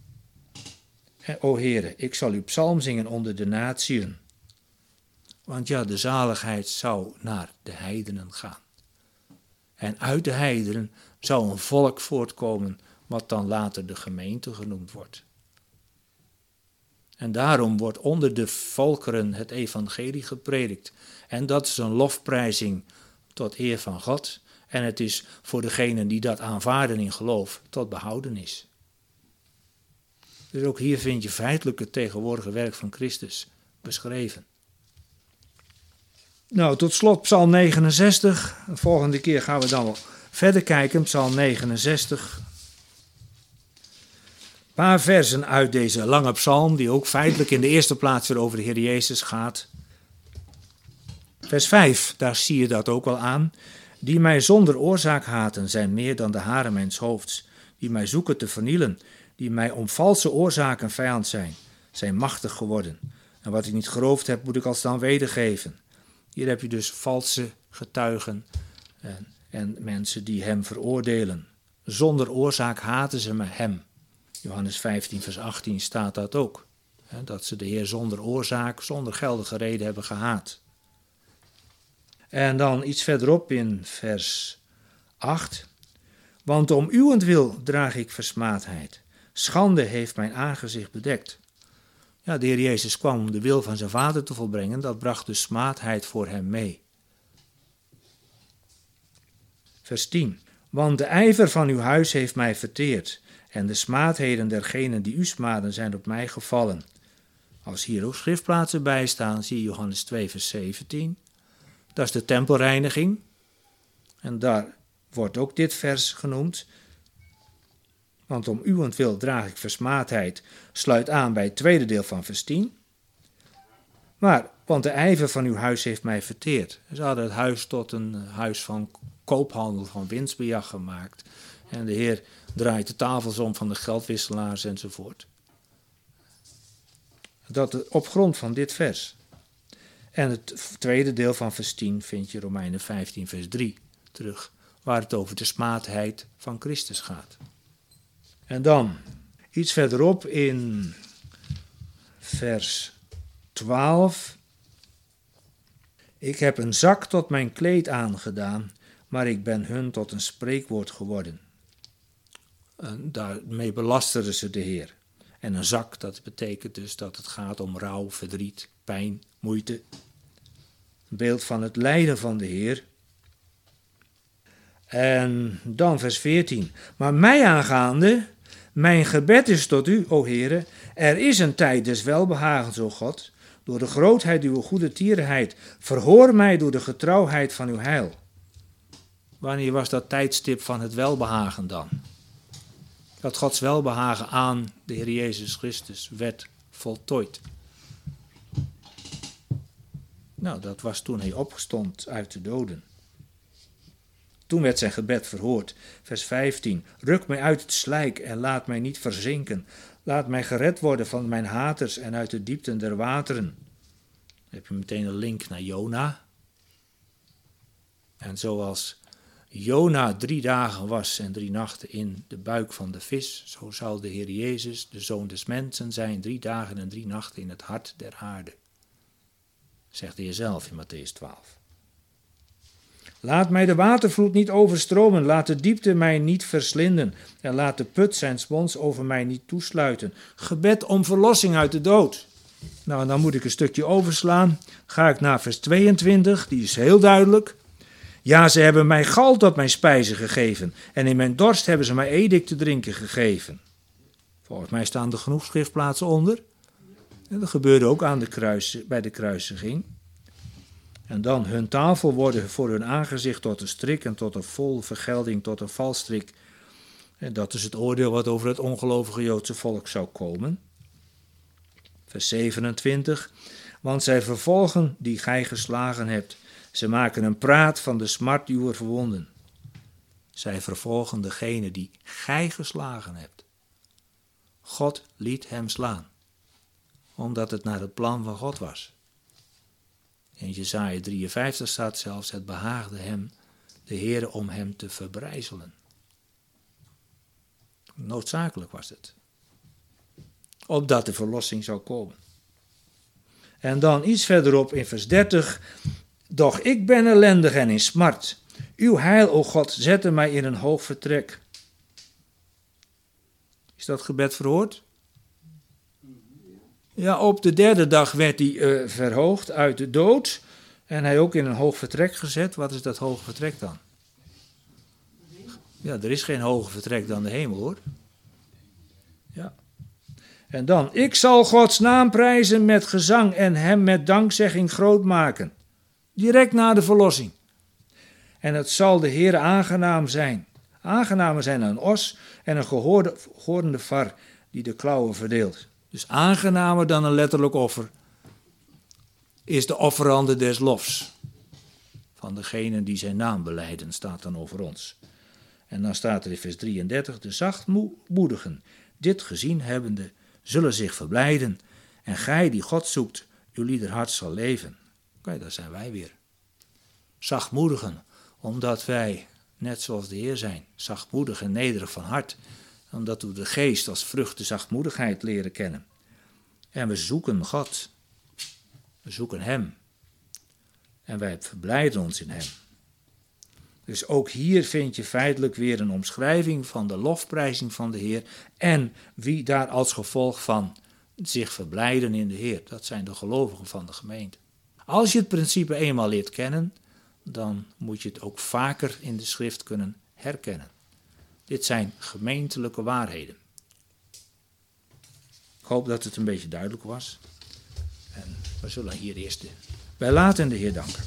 Speaker 1: O Heere, ik zal u psalm zingen onder de natieën. Want ja, de zaligheid zou naar de heidenen gaan. En uit de heidenen zou een volk voortkomen, wat dan later de gemeente genoemd wordt. En daarom wordt onder de volkeren het evangelie gepredikt. En dat is een lofprijzing tot eer van God. En het is voor degenen die dat aanvaarden in geloof tot behoudenis. Dus ook hier vind je feitelijk het tegenwoordige werk van Christus beschreven. Nou, tot slot Psalm 69. De volgende keer gaan we dan wel verder kijken, Psalm 69. Een paar versen uit deze lange psalm, die ook feitelijk in de eerste plaats weer over de Heer Jezus gaat. Vers 5, daar zie je dat ook wel aan. Die mij zonder oorzaak haten, zijn meer dan de haren mijns hoofds. Die mij zoeken te vernielen, die mij om valse oorzaken vijand zijn machtig geworden. En wat ik niet geroofd heb, moet ik alsdan wedergeven. Hier heb je dus valse getuigen en mensen die hem veroordelen. Zonder oorzaak haten ze hem. Johannes 15 vers 18 staat dat ook. Dat ze de Heer zonder oorzaak, zonder geldige reden hebben gehaat. En dan iets verderop in vers 8. Want om uwentwil draag ik versmaadheid. Schande heeft mijn aangezicht bedekt. Ja, de Heer Jezus kwam om de wil van zijn Vader te volbrengen. Dat bracht dus smaadheid voor hem mee. Vers 10. Want de ijver van uw huis heeft mij verteerd. En de smaadheden dergenen die u smaden zijn op mij gevallen. Als hier ook schriftplaatsen bij staan, zie je Johannes 2 vers 17. Dat is de tempelreiniging. En daar wordt ook dit vers genoemd. Want om uwentwil draag ik versmaadheid, sluit aan bij het tweede deel van vers 10. Maar, want de ijver van uw huis heeft mij verteerd. Ze hadden het huis tot een huis van koophandel, van winstbejag gemaakt. En de Heer draait de tafels om van de geldwisselaars enzovoort. Dat op grond van dit vers. En het tweede deel van vers 10 vind je Romeinen 15 vers 3 terug, waar het over de smaadheid van Christus gaat. En dan, iets verderop in vers 12. Ik heb een zak tot mijn kleed aangedaan, maar ik ben hun tot een spreekwoord geworden. En daarmee belasteren ze de Heer. En een zak, dat betekent dus dat het gaat om rouw, verdriet, pijn, moeite. Een beeld van het lijden van de Heer. En dan vers 14. Maar mij aangaande, mijn gebed is tot u, o Heere, er is een tijd des welbehagens, o God, door de grootheid uw goede tierenheid, verhoor mij door de getrouwheid van uw heil. Wanneer was dat tijdstip van het welbehagen dan? Dat Gods welbehagen aan de Heer Jezus Christus werd voltooid. Nou, dat was toen hij opstond uit de doden. Toen werd zijn gebed verhoord. Vers 15. Ruk mij uit het slijk en laat mij niet verzinken. Laat mij gered worden van mijn haters en uit de diepten der wateren. Dan heb je meteen een link naar Jona. En zoals Jona 3 dagen was en 3 nachten in de buik van de vis, zo zal de Heer Jezus, de Zoon des Mensen, zijn 3 dagen en 3 nachten in het hart der aarde. Zegt de Heer zelf in Mattheüs 12. Laat mij de watervloed niet overstromen, laat de diepte mij niet verslinden en laat de put zijn spons over mij niet toesluiten. Gebed om verlossing uit de dood. Nou, en dan moet ik een stukje overslaan. Ga ik naar vers 22, die is heel duidelijk. Ja, ze hebben mij gal tot mijn spijzen gegeven en in mijn dorst hebben ze mij edik te drinken gegeven. Volgens mij staan er genoeg schriftplaatsen onder. En dat gebeurde ook bij de kruisiging. En dan hun tafel worden voor hun aangezicht tot een strik en tot een vol vergelding tot een valstrik. En dat is het oordeel wat over het ongelovige Joodse volk zou komen. Vers 27. Want zij vervolgen die gij geslagen hebt. Ze maken een praat van de smart uwer verwonden. Zij vervolgen degene die gij geslagen hebt. God liet hem slaan, omdat het naar het plan van God was. In Jesaja 53 staat zelfs, het behaagde hem, de Heere, om hem te verbrijzelen. Noodzakelijk was het. Opdat de verlossing zou komen. En dan iets verderop in vers 30. Doch ik ben ellendig en in smart. Uw heil, o God, zette mij in een hoog vertrek. Is dat gebed verhoord? Ja, op de 3e dag werd hij verhoogd uit de dood. En hij ook in een hoog vertrek gezet. Wat is dat hoge vertrek dan? Ja, er is geen hoger vertrek dan de hemel, hoor. Ja. En dan, ik zal Gods naam prijzen met gezang en hem met dankzegging groot maken. Direct na de verlossing. En het zal de Heere aangenaam zijn. Aangenamer zijn een os en een gehoorende var die de klauwen verdeelt. Dus aangenamer dan een letterlijk offer is de offerande des lofs. Van degenen die zijn naam belijden, staat dan over ons. En dan staat er in vers 33, de zachtmoedigen, dit gezien hebbende, zullen zich verblijden. En gij die God zoekt, uw lieder hart zal leven. Kijk, daar zijn wij weer. Zachtmoedigen, omdat wij, net zoals de Heer zijn, zachtmoedig en nederig van hart. Omdat we de geest als vrucht de zachtmoedigheid leren kennen. En we zoeken God. We zoeken hem. En wij verblijden ons in hem. Dus ook hier vind je feitelijk weer een omschrijving van de lofprijzing van de Heer. En wie daar als gevolg van zich verblijden in de Heer. Dat zijn de gelovigen van de gemeente. Als je het principe eenmaal leert kennen, dan moet je het ook vaker in de schrift kunnen herkennen. Dit zijn gemeentelijke waarheden. Ik hoop dat het een beetje duidelijk was. En we zullen hier eerst bij laten de Heer danken.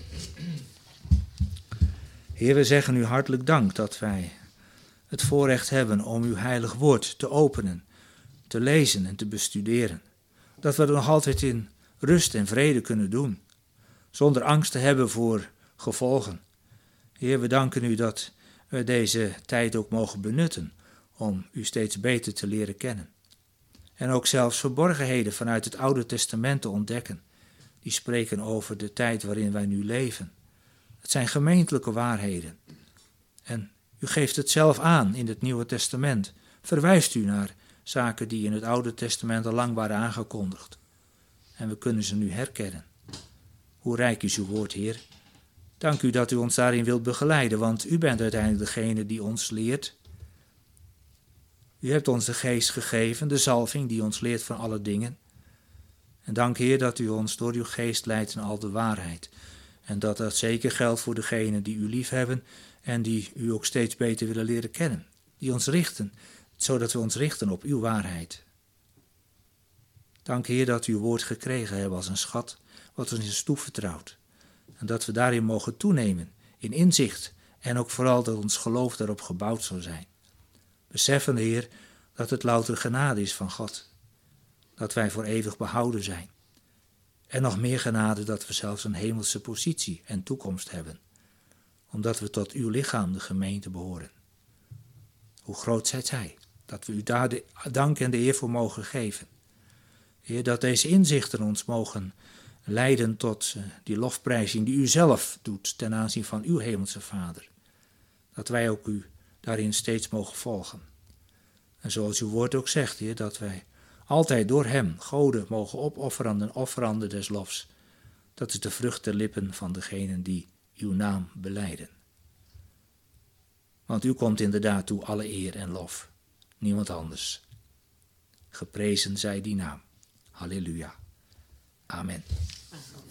Speaker 1: Heer, we zeggen u hartelijk dank dat wij het voorrecht hebben om uw heilig woord te openen, te lezen en te bestuderen. Dat we het nog altijd in rust en vrede kunnen doen, zonder angst te hebben voor gevolgen. Heer, we danken u dat we deze tijd ook mogen benutten om u steeds beter te leren kennen. En ook zelfs verborgenheden vanuit het Oude Testament te ontdekken, die spreken over de tijd waarin wij nu leven. Het zijn gemeentelijke waarheden. En u geeft het zelf aan in het Nieuwe Testament. Verwijst u naar zaken die in het Oude Testament al lang waren aangekondigd. En we kunnen ze nu herkennen. Hoe rijk is uw woord, Heer. Dank u dat u ons daarin wilt begeleiden, want u bent uiteindelijk degene die ons leert. U hebt ons de geest gegeven, de zalving die ons leert van alle dingen. En dank, Heer, dat u ons door uw geest leidt in al de waarheid. En dat dat zeker geldt voor degenen die u lief hebben en die u ook steeds beter willen leren kennen. Die ons richten, zodat we ons richten op uw waarheid. Dank, Heer, dat u uw woord gekregen hebben als een schat, wat ons is toevertrouwd. En dat we daarin mogen toenemen, in inzicht
Speaker 6: En ook vooral dat ons geloof daarop gebouwd zou zijn. Beseffende, Heer, dat het louter genade is van God. Dat wij voor eeuwig behouden zijn. En nog meer genade dat we zelfs een hemelse positie en toekomst hebben. Omdat we tot uw lichaam, de gemeente, behoren. Hoe groot zijt gij, dat we u daar de dank en de eer voor mogen geven. Heer, dat deze inzichten ons mogen leiden tot die lofprijzing die u zelf doet ten aanzien van uw hemelse Vader. Dat wij ook u daarin steeds mogen volgen. En zoals uw woord ook zegt, Heer, dat wij altijd door hem goden mogen opofferen, offeranden des lofs. Dat is de vrucht der lippen van degenen die uw naam belijden. Want u komt inderdaad toe alle eer en lof. Niemand anders. Geprezen zij die naam. Halleluja. Amen.